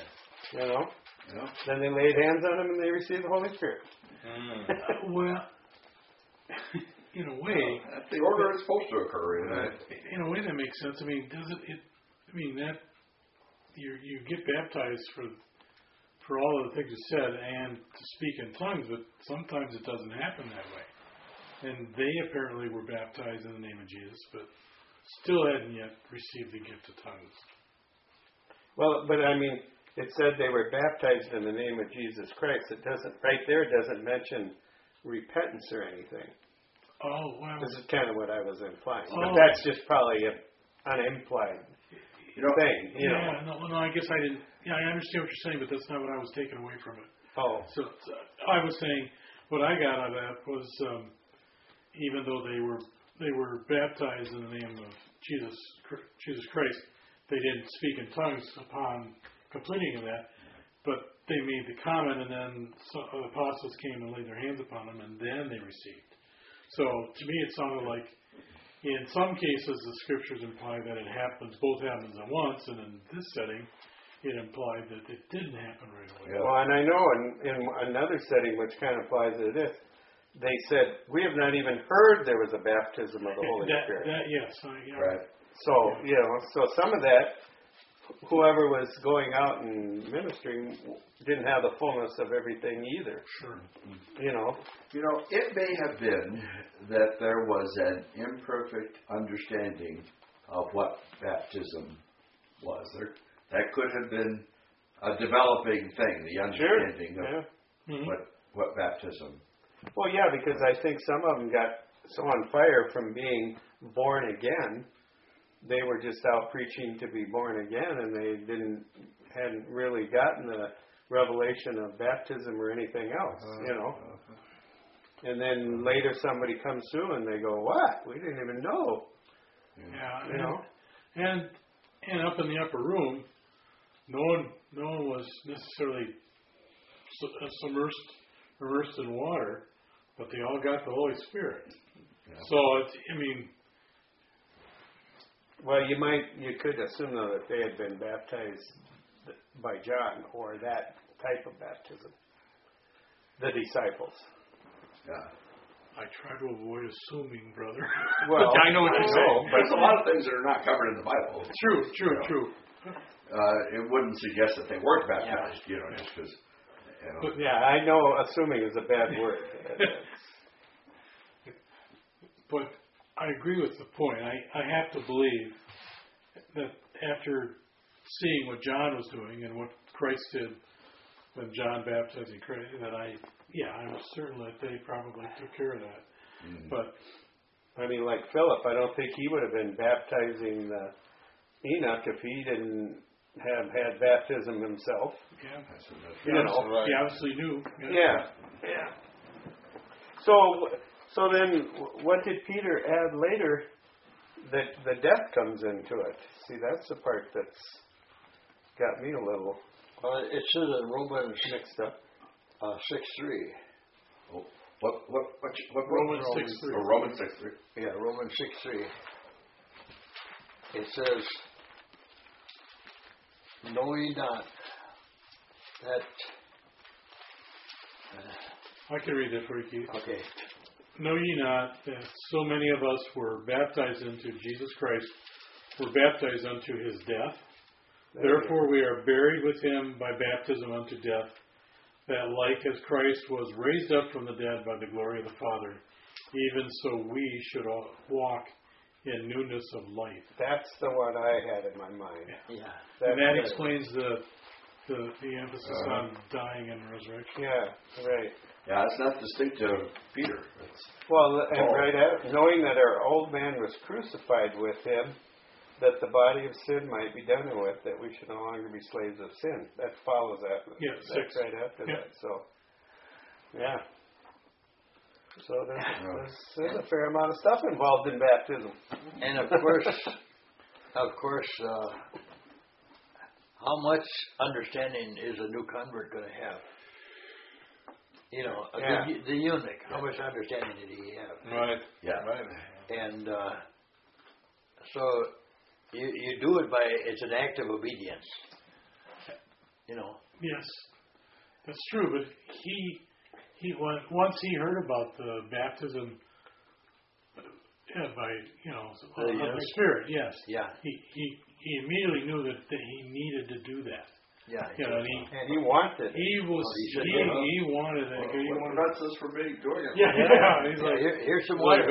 Yeah. Then they laid hands on them and they received the Holy Spirit. Well... In a way, that's the order it's supposed to occur in. In a way, that makes sense. I mean, that you get baptized for all of the things you said and to speak in tongues, but sometimes it doesn't happen that way. And they apparently were baptized in the name of Jesus, but still hadn't yet received the gift of tongues. Well, but I mean, it said they were baptized in the name of Jesus Christ. It doesn't mention repentance or anything. Oh, wow. This is kind of what I was implying. But that's just probably an implied thing. Yeah, no, I guess I didn't. Yeah, I understand what you're saying, but that's not what I was taking away from it. Oh. So I was saying what I got out of that was even though they were baptized in the name of Jesus Christ, they didn't speak in tongues upon completing of that, but they made the comment, and then the apostles came and laid their hands upon them, and then they received. So to me, it sounded like, in some cases, the scriptures imply that both happens at once, and in this setting, it implied that it didn't happen right away. Yeah. Well, and I know in another setting, which kind of applies to this, they said, we have not even heard there was a baptism of the Holy Spirit. Yes. Right. So, so some of that, whoever was going out and ministering didn't have the fullness of everything either. Sure. It may have been that there was an imperfect understanding of what baptism was. That could have been a developing thing, the understanding of what baptism. Well, yeah, because I think some of them got so on fire from being born again, they were just out preaching to be born again, and they hadn't really gotten the revelation of baptism or anything else, And then later somebody comes through and they go, "What? We didn't even know." Yeah. And up in the upper room, no one was necessarily immersed in water, but they all got the Holy Spirit. Yeah. So well, you could assume though that they had been baptized by John or that type of baptism, the disciples. Yeah. I try to avoid assuming, brother. Well, I know what you're saying. But there's a lot of things that are not covered in the Bible. True. It wouldn't suggest that they weren't baptized, just because. Yeah, I know assuming is a bad word. But I agree with the point. I have to believe that after seeing what John was doing and what Christ did when John baptizing Christ, I'm certain that they probably took care of that. Mm-hmm. But I mean, like Philip, I don't think he would have been baptizing Enoch if he didn't have had baptism himself. Yeah, right. He obviously knew. Yeah. So then, what did Peter add later? That the death comes into it. See, that's the part that's got me a little. It says in Romans mixed up. 6:3. Oh, what Romans 6:3. Oh, Romans 6:3. Yeah, Romans 6:3. It says, "Know ye not that?" I can read it for you, Keith. Okay. "Know ye not that so many of us were baptized into Jesus Christ, were baptized unto his death? Therefore we are buried with him by baptism unto death, that like as Christ was raised up from the dead by the glory of the Father, even so we should walk in newness of life." That's the one I had in my mind. Yeah. And that explains the emphasis on dying and resurrection. Yeah, right. Yeah, it's not distinct to Peter. Knowing that our old man was crucified with him, that the body of sin might be done with, that we should no longer be slaves of sin. That follows that. Yeah, that's right after that. So, yeah. So there's a fair amount of stuff involved in baptism. And of course, how much understanding is a new convert going to have? The eunuch, how much understanding did he have? Right. Yeah. Right. And so you do it it's an act of obedience. Yes, that's true. But once he heard about the baptism by of the Spirit, yes. Yeah. He immediately knew that he needed to do that. Yeah. And he wanted it. He wanted it. What prevents us from doing it? Yeah. He's like, here's some water.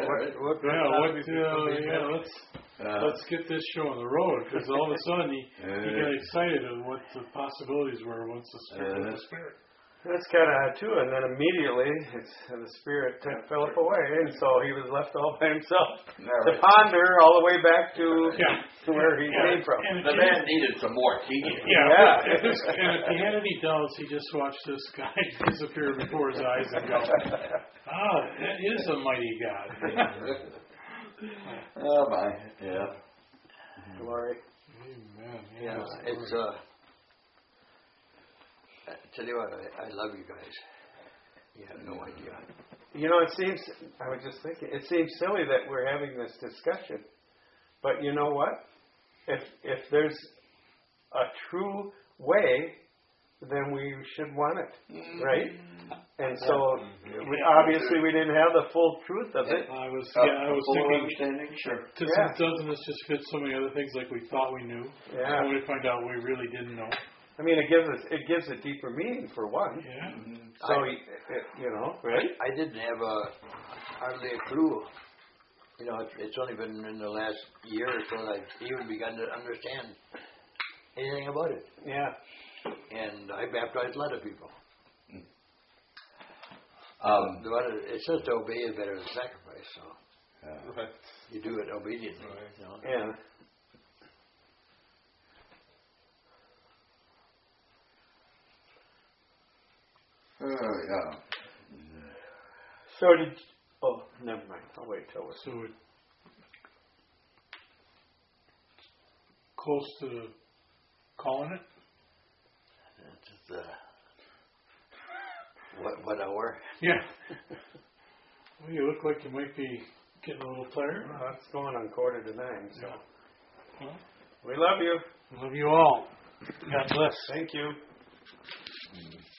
Let's get this show on the road, because all of a sudden he got excited at what the possibilities were once the Spirit. That's kind of true, and then immediately the Spirit took Philip away, and so he was left all by himself to ponder all the way back to where he came from. The man needed some more teaching. And if he had any doubts, he just watched this guy disappear before his eyes and go, that is a mighty God. Oh, my. Yeah. Glory. Amen. Yeah, it's... I tell you what, I love you guys. You have no idea. It seems, I was just thinking, it seems silly that we're having this discussion. But you know what? If there's a true way, then we should want it, right? And so, obviously, we didn't have the full truth of it. I was full thinking, understanding, sure. doesn't this just fit so many other things like we thought we knew? Yeah. And we find out we really didn't know. I mean, it gives a deeper meaning for one. Yeah. So, right? I didn't have hardly a clue. It's only been in the last year or so that I've even begun to understand anything about it. Yeah. And I baptized a lot of people. It says to obey is better than sacrifice, so Right. you do it obediently. Right. Yeah. Yeah. So never mind. I'll wait till So we're close to calling it. That's what hour? Yeah. Well, you look like you might be getting a little tired. Well, it's going on 8:45, so. Well, We love you. love you all. God bless. Thank you.